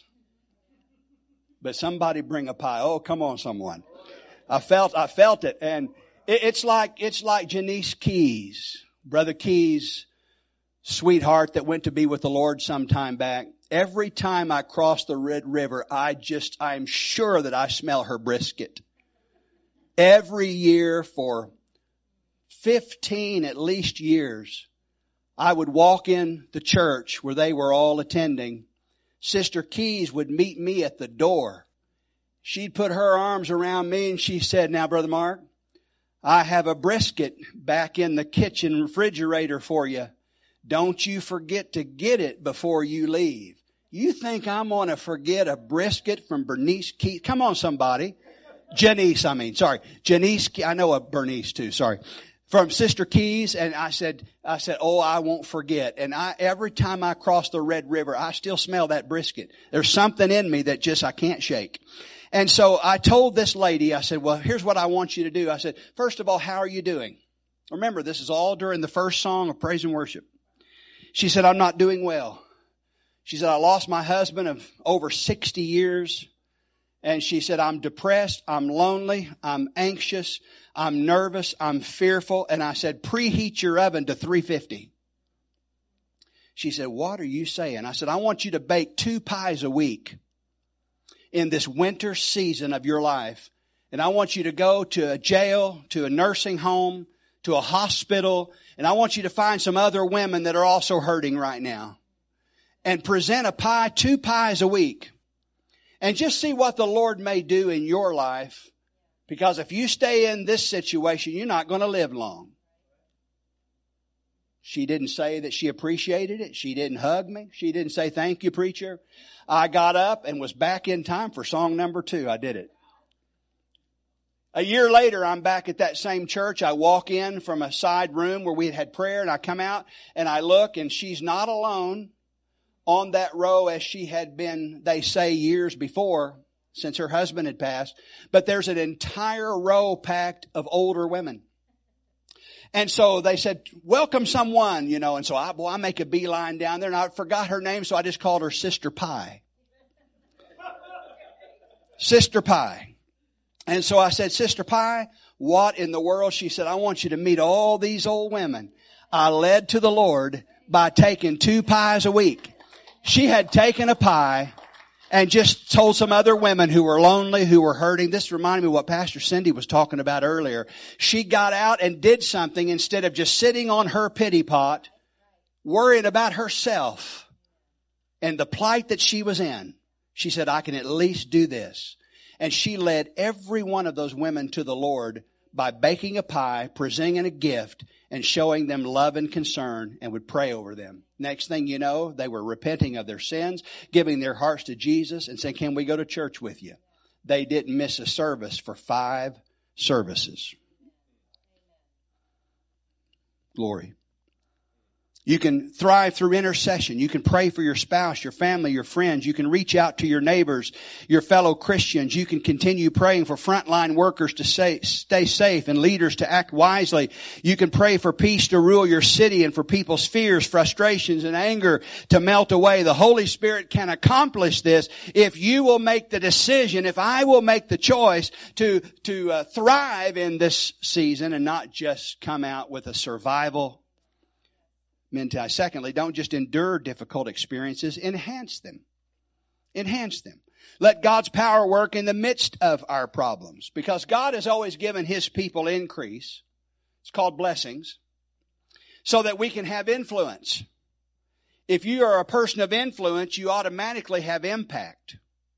but somebody bring a pie. Oh, come on, someone. I felt it. And it's like Janice Keys, Brother Keys' sweetheart that went to be with the Lord some time back. Every time I cross the Red River, I'm sure that I smell her brisket. Every year for 15 at least years, I would walk in the church where they were all attending. Sister Keys would meet me at the door. She'd put her arms around me and she said, now, Brother Mark, I have a brisket back in the kitchen refrigerator for you. Don't you forget to get it before you leave. You think I'm going to forget a brisket from Bernice Keys? Come on, somebody. Janice, I know a Bernice too, sorry. From Sister Keys, and I said, oh, I won't forget. And every time I cross the Red River, I still smell that brisket. There's something in me that I can't shake. And so I told this lady, I said, well, here's what I want you to do. I said, first of all, how are you doing? Remember, this is all during the first song of praise and worship. She said, I'm not doing well. She said, I lost my husband of over 60 years. And she said, I'm depressed, I'm lonely, I'm anxious, I'm nervous, I'm fearful. And I said, preheat your oven to 350. She said, what are you saying? I said, I want you to bake 2 pies a week in this winter season of your life. And I want you to go to a jail, to a nursing home, to a hospital, and I want you to find some other women that are also hurting right now. And present a pie, 2 pies a week. And just see what the Lord may do in your life. Because if you stay in this situation, you're not going to live long. She didn't say that she appreciated it. She didn't hug me. She didn't say, thank you, preacher. I got up and was back in time for song number 2. I did it. A year later, I'm back at that same church. I walk in from a side room where we had had prayer, and I come out and I look, and she's not alone on that row as she had been, they say, years before, since her husband had passed. But there's an entire row packed of older women. And so they said, welcome someone, and so I make a beeline down there, and I forgot her name, so I just called her Sister Pie. Sister Pie. And so I said, Sister Pie, what in the world? She said, I want you to meet all these old women I led to the Lord by taking 2 pies a week. She had taken a pie and just told some other women who were lonely, who were hurting. This reminded me of what Pastor Cindy was talking about earlier. She got out and did something instead of just sitting on her pity pot, worrying about herself and the plight that she was in. She said, I can at least do this. And she led every one of those women to the Lord by baking a pie, presenting a gift, and showing them love and concern, and would pray over them. Next thing you know, they were repenting of their sins, giving their hearts to Jesus, and saying, can we go to church with you? They didn't miss a service for 5 services. Glory. You can thrive through intercession. You can pray for your spouse, your family, your friends. You can reach out to your neighbors, your fellow Christians. You can continue praying for frontline workers to stay safe and leaders to act wisely. You can pray for peace to rule your city and for people's fears, frustrations, and anger to melt away. The Holy Spirit can accomplish this if you will make the decision, if I will make the choice to thrive in this season and not just come out with a survival mentality. Secondly, don't just endure difficult experiences, enhance them. Enhance them. Let God's power work in the midst of our problems, because God has always given His people increase. It's called blessings, so that we can have influence. If you are a person of influence, you automatically have impact.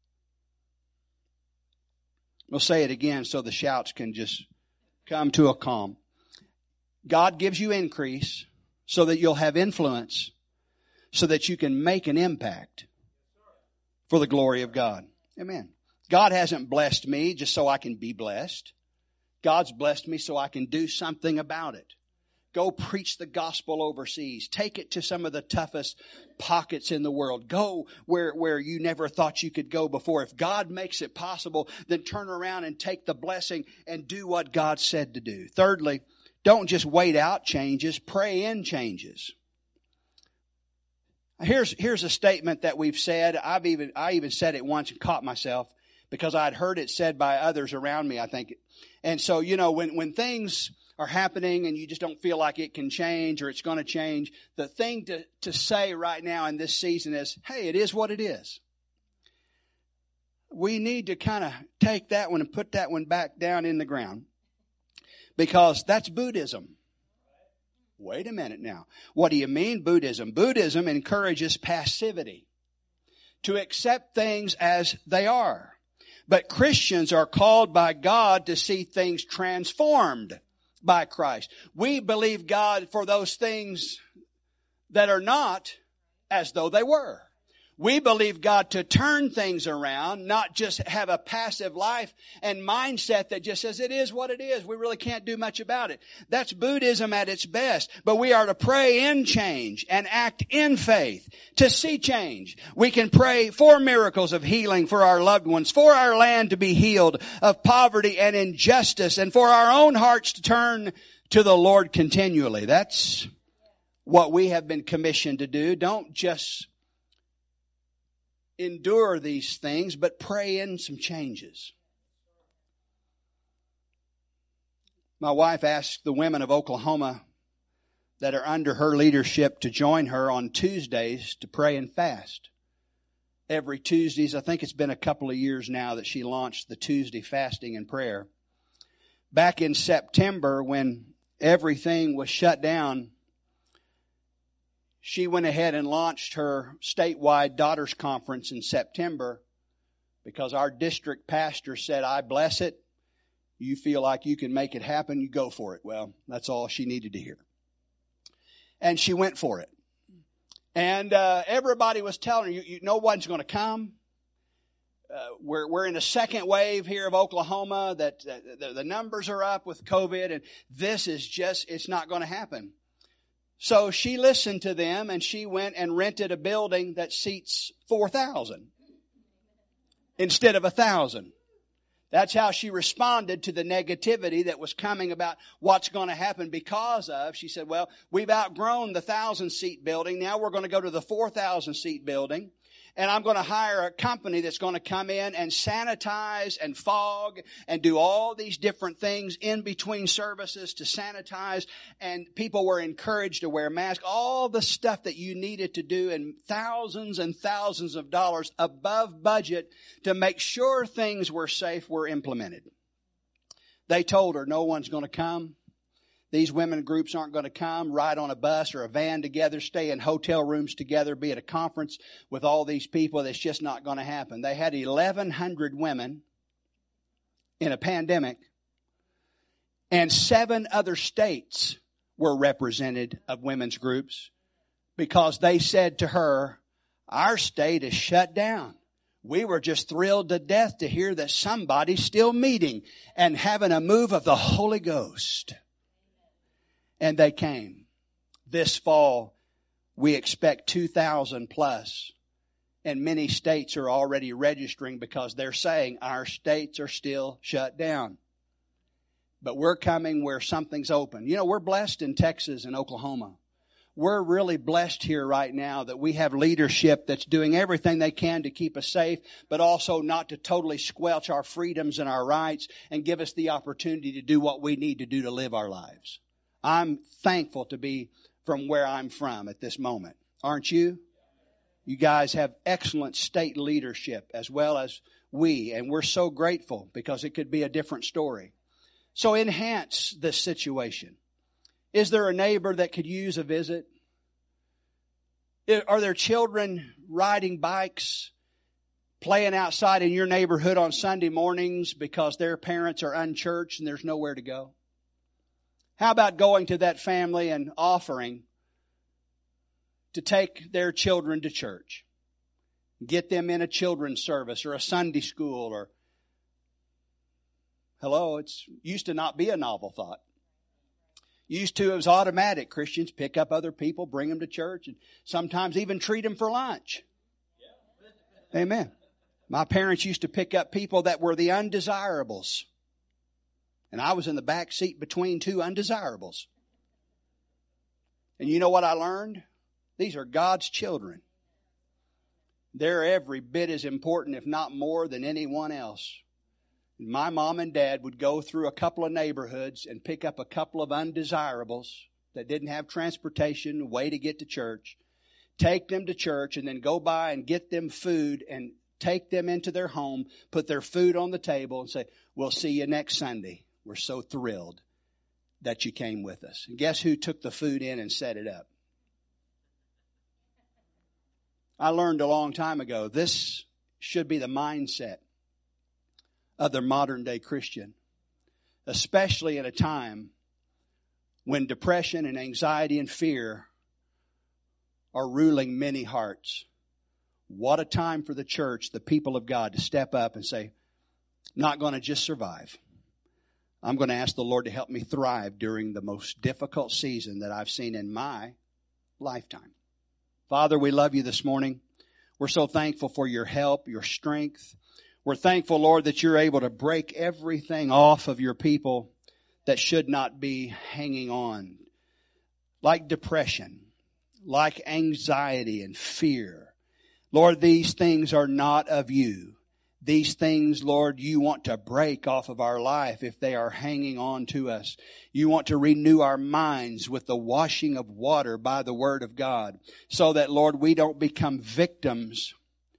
We'll say it again so the shouts can just come to a calm. God gives you increase so that you'll have influence, so that you can make an impact for the glory of God. Amen. God hasn't blessed me just so I can be blessed. God's blessed me so I can do something about it. Go preach the gospel overseas. Take it to some of the toughest pockets in the world. Go where you never thought you could go before. If God makes it possible, then turn around and take the blessing and do what God said to do. Thirdly, don't just wait out changes, pray in changes. Here's a statement that we've said. I even said it once and caught myself because I'd heard it said by others around me, I think. And so, when things are happening and you just don't feel like it can change or it's going to change, the thing to say right now in this season is, hey, it is what it is. We need to kind of take that one and put that one back down in the ground. Because that's Buddhism. Wait a minute now. What do you mean Buddhism? Buddhism encourages passivity. To accept things as they are. But Christians are called by God to see things transformed by Christ. We believe God for those things that are not as though they were. We believe God to turn things around, not just have a passive life and mindset that just says it is what it is. We really can't do much about it. That's Buddhism at its best. But we are to pray in change and act in faith to see change. We can pray for miracles of healing for our loved ones, for our land to be healed of poverty and injustice, and for our own hearts to turn to the Lord continually. That's what we have been commissioned to do. Don't just endure these things, but pray in some changes. My wife asked the women of Oklahoma that are under her leadership to join her on Tuesdays to pray and fast. every Tuesdays. I think it's been a couple of years now that she launched the Tuesday fasting and prayer. Back in September, when everything was shut down, she went ahead and launched her statewide daughters conference in September because our district pastor said, I bless it. You feel like you can make it happen, you go for it. Well, that's all she needed to hear. And she went for it. And everybody was telling her, no one's going to come. We're in a second wave here of Oklahoma, that the numbers are up with COVID, and this is just, it's not going to happen. So she listened to them, and she went and rented a building that seats 4,000 instead of 1,000. That's how she responded to the negativity that was coming about what's going to happen because of. She said, well, we've outgrown the 1,000-seat building. Now we're going to go to the 4,000-seat building. And I'm going to hire a company that's going to come in and sanitize and fog and do all these different things in between services to sanitize. And people were encouraged to wear masks. All the stuff that you needed to do, and thousands and thousands of dollars above budget to make sure things were safe, were implemented. They told her no one's going to come. These women groups aren't going to come, ride on a bus or a van together, stay in hotel rooms together, be at a conference with all these people. That's just not going to happen. They had 1,100 women in a pandemic, and 7 other states were represented of women's groups because they said to her, our state is shut down. We were just thrilled to death to hear that somebody's still meeting and having a move of the Holy Ghost. And they came. This fall, we expect 2,000 plus. And many states are already registering because they're saying our states are still shut down. But we're coming where something's open. You know, we're blessed in Texas and Oklahoma. We're really blessed here right now that we have leadership that's doing everything they can to keep us safe, but also not to totally squelch our freedoms and our rights and give us the opportunity to do what we need to do to live our lives. I'm thankful to be from where I'm from at this moment. Aren't you? You guys have excellent state leadership as well as we, and we're so grateful because it could be a different story. So enhance this situation. Is there a neighbor that could use a visit? Are there children riding bikes, playing outside in your neighborhood on Sunday mornings because their parents are unchurched and there's nowhere to go? How about going to that family and offering to take their children to church? Get them in a children's service or a Sunday school or... Hello, it used to not be a novel thought. Used to, it was automatic. Christians pick up other people, bring them to church, and sometimes even treat them for lunch. Amen. My parents used to pick up people that were the undesirables. And I was in the back seat between 2 undesirables. And you know what I learned? These are God's children. They're every bit as important, if not more, than anyone else. My mom and dad would go through a couple of neighborhoods and pick up a couple of undesirables that didn't have transportation, a way to get to church, take them to church, and then go by and get them food and take them into their home, put their food on the table and say, we'll see you next Sunday. We're so thrilled that you came with us. And guess who took the food in and set it up? I learned a long time ago, this should be the mindset of the modern day Christian, especially at a time when depression and anxiety and fear are ruling many hearts. What a time for the church, the people of God, to step up and say, not going to just survive. I'm going to ask the Lord to help me thrive during the most difficult season that I've seen in my lifetime. Father, we love you this morning. We're so thankful for your help, your strength. We're thankful, Lord, that you're able to break everything off of your people that should not be hanging on, like depression, like anxiety and fear. Lord, these things are not of you. These things, Lord, you want to break off of our life if they are hanging on to us. You want to renew our minds with the washing of water by the Word of God so that, Lord, we don't become victims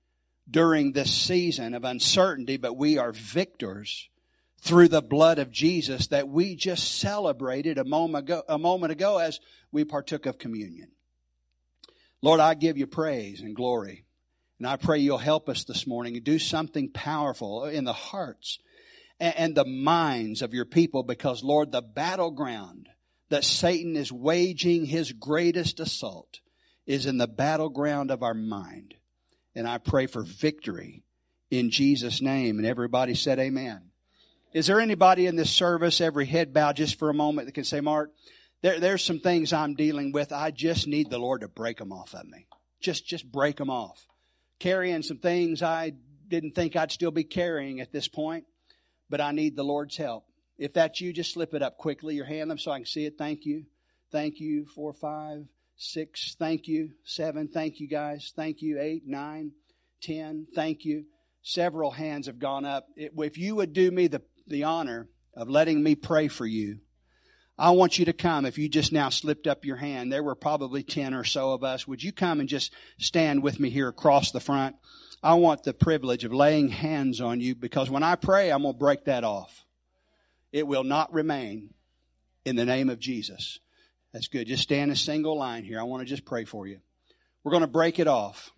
during this season of uncertainty, but we are victors through the blood of Jesus that we just celebrated a moment ago as we partook of communion. Lord, I give you praise and glory. And I pray you'll help us this morning and do something powerful in the hearts and the minds of your people, because, Lord, the battleground that Satan is waging his greatest assault is in the battleground of our mind. And I pray for victory in Jesus' name. And everybody said amen. Is there anybody in this service, every head bowed just for a moment, that can say, Mark, there's some things I'm dealing with. I just need the Lord to break them off of me. Just break them off. Carrying some things I didn't think I'd still be carrying at this point, but I need the Lord's help. If that's you, just slip it up quickly, your hand up so I can see it. Thank you. Thank you. 4, 5, 6. Thank you. 7. Thank you, guys. Thank you. 8, 9, 10. Thank you. Several hands have gone up. If you would do me the honor of letting me pray for you, I want you to come. If you just now slipped up your hand, there were probably 10 or so of us. Would you come and just stand with me here across the front? I want the privilege of laying hands on you, because when I pray, I'm going to break that off. It will not remain, in the name of Jesus. That's good. Just stand in single line here. I want to just pray for you. We're going to break it off.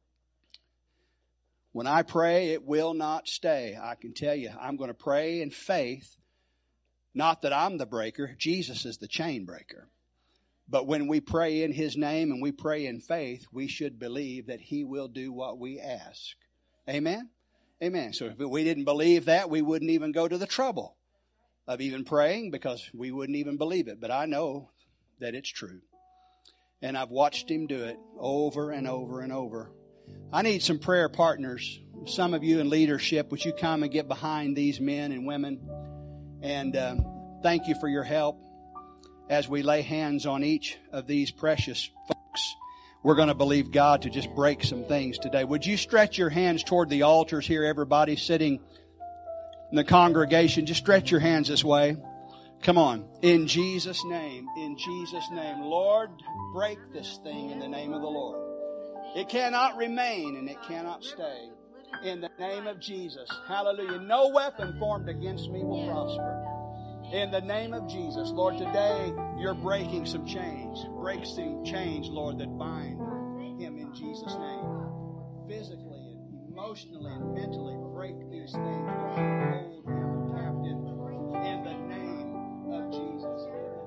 When I pray, it will not stay. I can tell you, I'm going to pray in faith. Not that I'm the breaker. Jesus is the chain breaker. But when we pray in His name and we pray in faith, we should believe that He will do what we ask. Amen? Amen. So if we didn't believe that, we wouldn't even go to the trouble of even praying, because we wouldn't even believe it. But I know that it's true. And I've watched Him do it over and over and over. I need some prayer partners. Some of you in leadership, would you come and get behind these men and women? And thank you for your help as we lay hands on each of these precious folks. We're going to believe God to just break some things today. Would you stretch your hands toward the altars here, everybody sitting in the congregation? Just stretch your hands this way. Come on. In Jesus' name, Lord, break this thing in the name of the Lord. It cannot remain and it cannot stay. In the name of Jesus. Hallelujah. No weapon formed against me will prosper. In the name of Jesus. Lord, today you're breaking some chains. Break some chains, Lord, that bind him in Jesus' name. Physically and emotionally and mentally break these things, Lord, and hold him captive. In the name of Jesus.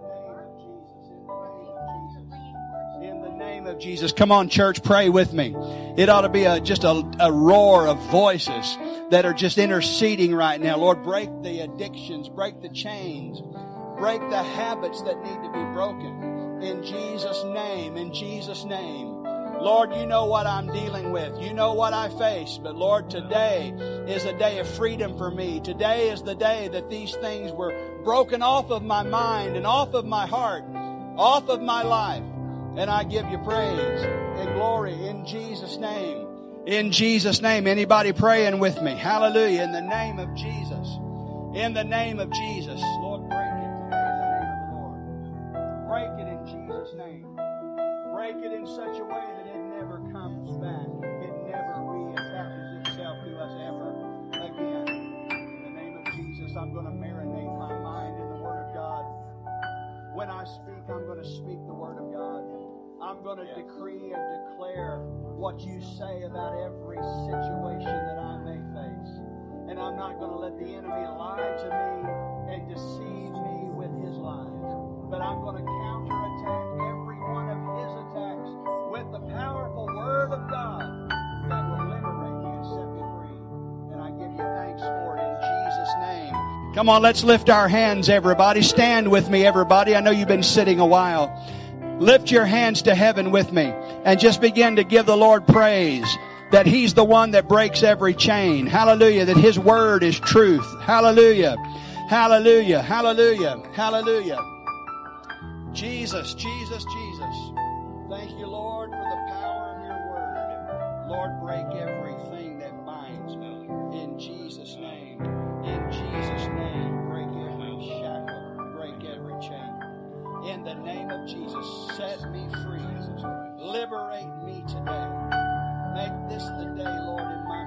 In the name of Jesus. Come on, church, pray with me. It ought to be just a roar of voices that are just interceding right now. Lord, break the addictions, break the chains, break the habits that need to be broken. In Jesus' name, in Jesus' name. Lord, you know what I'm dealing with. You know what I face. But Lord, today is a day of freedom for me. Today is the day that these things were broken off of my mind and off of my heart, off of my life. And I give you praise and glory in Jesus' name. In Jesus' name. Anybody praying with me? Hallelujah. In the name of Jesus. In the name of Jesus. Lord, break it today in the name of the Lord. Break it in Jesus' name. Break it in such a way that it never comes back. It never reattaches itself to us ever again. In the name of Jesus, I'm going to marinate my mind in the Word of God. When I speak, I'm going to speak the Word of God. I'm going to decree and declare what you say about every situation that I may face. And I'm not going to let the enemy lie to me and deceive me with his lies. But I'm going to counterattack every one of his attacks with the powerful Word of God that will liberate you and set me free. And I give you thanks for it in Jesus' name. Come on, let's lift our hands, everybody. Stand with me, everybody. I know you've been sitting a while. Lift your hands to heaven with me and just begin to give the Lord praise that He's the one that breaks every chain. Hallelujah. That His Word is truth. Hallelujah. Hallelujah. Hallelujah. Hallelujah. Jesus, Jesus, Jesus. Thank you, Lord, for the power of your Word. Lord, break everything that binds me. In Jesus' name. In Jesus' name. Break every shackle. Break every chain. In the name of Jesus, set me free. Liberate me today. Make this the day, Lord, in my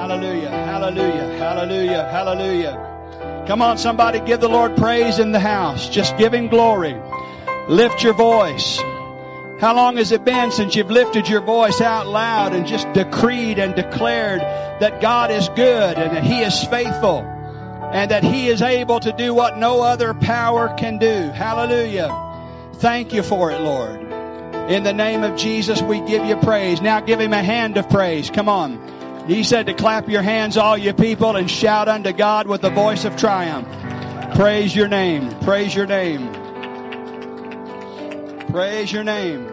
Hallelujah, hallelujah, hallelujah, hallelujah. Come on, somebody give the Lord praise in the house. Just give Him glory. Lift your voice. How long has it been since you've lifted your voice out loud and just decreed and declared that God is good and that He is faithful and that He is able to do what no other power can do? Hallelujah. Thank you for it, Lord. In the name of Jesus, we give you praise. Now give Him a hand of praise. Come on. He said to clap your hands, all you people, and shout unto God with the voice of triumph. Praise your name. Praise your name. Praise your name.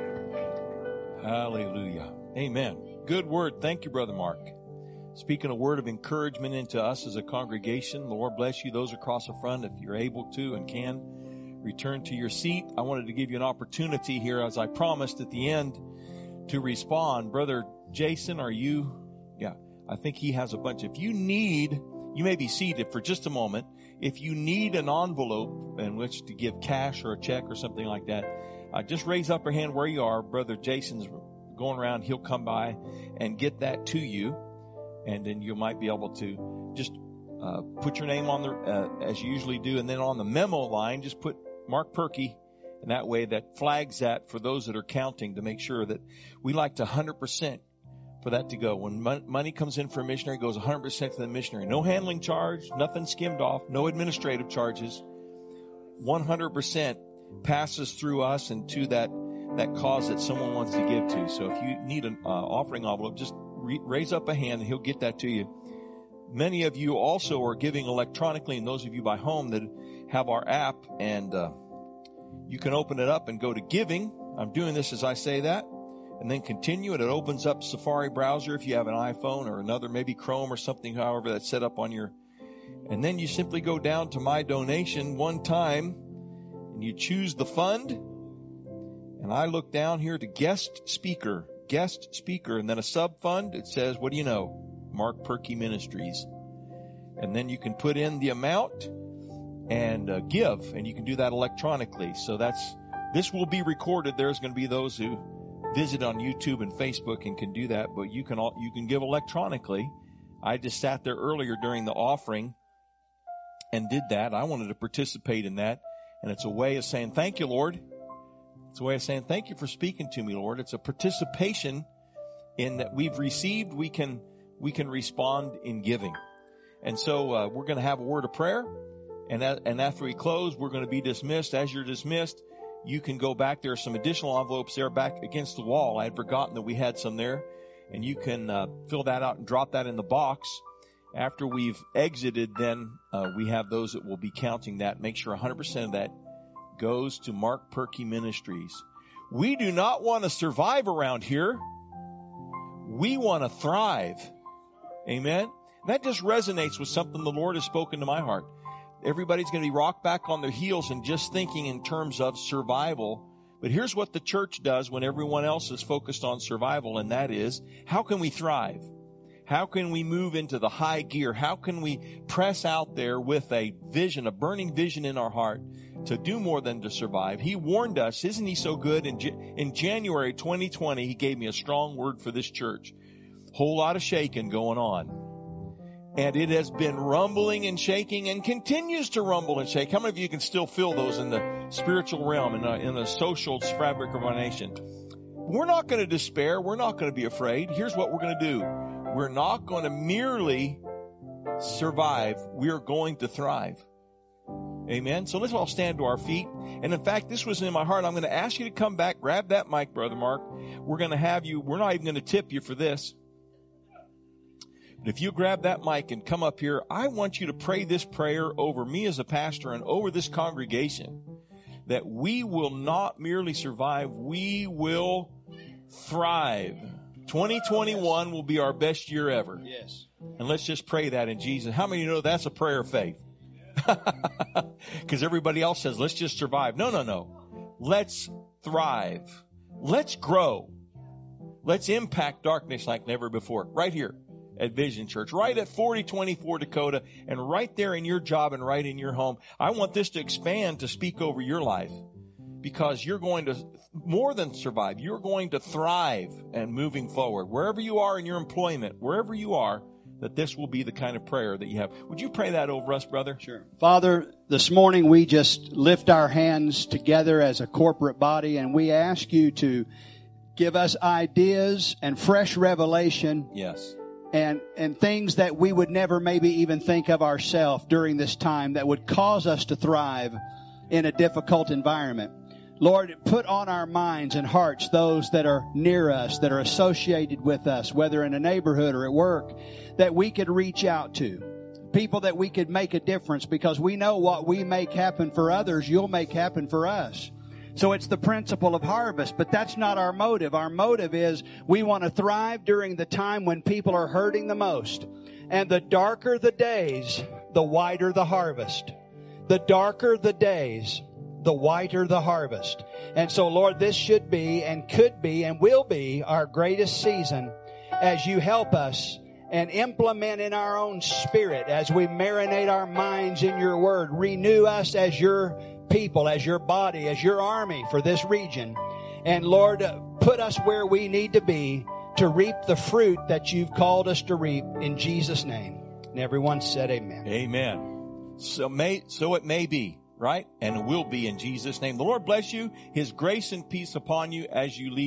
Hallelujah. Amen. Good word. Thank you, Brother Mark. Speaking a word of encouragement into us as a congregation. Lord bless you. Those across the front, if you're able to and can, return to your seat. I wanted to give you an opportunity here, as I promised at the end, to respond. Brother Jason, are you? Yeah, I think he has a bunch. If you need, you may be seated for just a moment. If you need an envelope in which to give cash or a check or something like that, just raise up your hand where you are. Brother Jason's going around. He'll come by and get that to you. And then you might be able to just put your name on there as you usually do. And then on the memo line, just put Mark Perky. And that way that flags that for those that are counting, to make sure that we like to 100% for that to go. When money comes in for a missionary, it goes 100% to the missionary. No handling charge, nothing skimmed off, no administrative charges. 100% passes through us and to that cause that someone wants to give to. So if you need an offering envelope, just raise up a hand and he'll get that to you. Many of you also are giving electronically, and those of you by home that have our app, and you can open it up and go to giving. I'm doing this as I say that, and then continue, and it opens up Safari browser if you have an iPhone or another, maybe Chrome or something, however that's set up on your, and then you simply go down to my donation one time and you choose the fund, and I look down here to guest speaker, and then a sub fund. It says, what do you know? Mark Perky Ministries. And then you can put in the amount and give, and you can do that electronically. So this will be recorded. There's going to be those who visit on YouTube and Facebook and can do that, but you can give electronically. I just sat there earlier during the offering and did that. I wanted to participate in that, and it's a way of saying thank you, Lord. It's a way of saying thank you for speaking to me, Lord. It's a participation in that we've received. We can respond in giving. And so we're going to have a word of prayer, and after we close, we're going to be dismissed. As you're dismissed, you can go back. There are some additional envelopes there back against the wall. I had forgotten that we had some there, and you can fill that out and drop that in the box. After we've exited, then we have those that will be counting that. Make sure 100% of that goes to Mark Perky Ministries. We do not want to survive around here. We want to thrive. Amen. That just resonates with something the Lord has spoken to my heart. Everybody's going to be rocked back on their heels and just thinking in terms of survival. But here's what the church does when everyone else is focused on survival, and that is, how can we thrive? How can we move into the high gear? How can we press out there with a vision, a burning vision in our heart to do more than to survive? He warned us, isn't He so good? In January 2020, He gave me a strong word for this church. Whole lot of shaking going on. And it has been rumbling and shaking and continues to rumble and shake. How many of you can still feel those in the spiritual realm, in the social fabric of our nation? We're not going to despair. We're not going to be afraid. Here's what we're going to do. We're not going to merely survive. We're going to thrive. Amen. So let's all stand to our feet. And in fact, this was in my heart. I'm going to ask you to come back, grab that mic, Brother Mark. We're going to have you, we're not even going to tip you for this. But if you grab that mic and come up here, I want you to pray this prayer over me as a pastor and over this congregation, that we will not merely survive, we will thrive. 2021 will be our best year ever. Yes. And let's just pray that in Jesus. How many of you know that's a prayer of faith? Because everybody else says, let's just survive. No. Let's thrive. Let's grow. Let's impact darkness like never before. Right here at Vision Church, right at 4024 Dakota, and right there in your job and right in your home. I want this to expand to speak over your life, because you're going to more than survive. You're going to thrive and moving forward. Wherever you are in your employment, wherever you are, that this will be the kind of prayer that you have. Would you pray that over us, brother? Sure. Father, this morning we just lift our hands together as a corporate body, and we ask you to give us ideas and fresh revelation. Yes. And things that we would never maybe even think of ourselves during this time that would cause us to thrive in a difficult environment. Lord, put on our minds and hearts those that are near us, that are associated with us, whether in a neighborhood or at work, that we could reach out to. People that we could make a difference, because we know what we make happen for others, you'll make happen for us. So it's the principle of harvest, but that's not our motive. Our motive is we want to thrive during the time when people are hurting the most. And the darker the days, the whiter the harvest. The darker the days, the whiter the harvest. And so, Lord, this should be and could be and will be our greatest season as you help us and implement in our own spirit, as we marinate our minds in your word. Renew us as your people, as your body, as your army for this region. And Lord, put us where we need to be to reap the fruit that you've called us to reap, in Jesus' name. And everyone said amen. Amen. So it may be, right? And it will be in Jesus' name. The Lord bless you. His grace and peace upon you as you leave.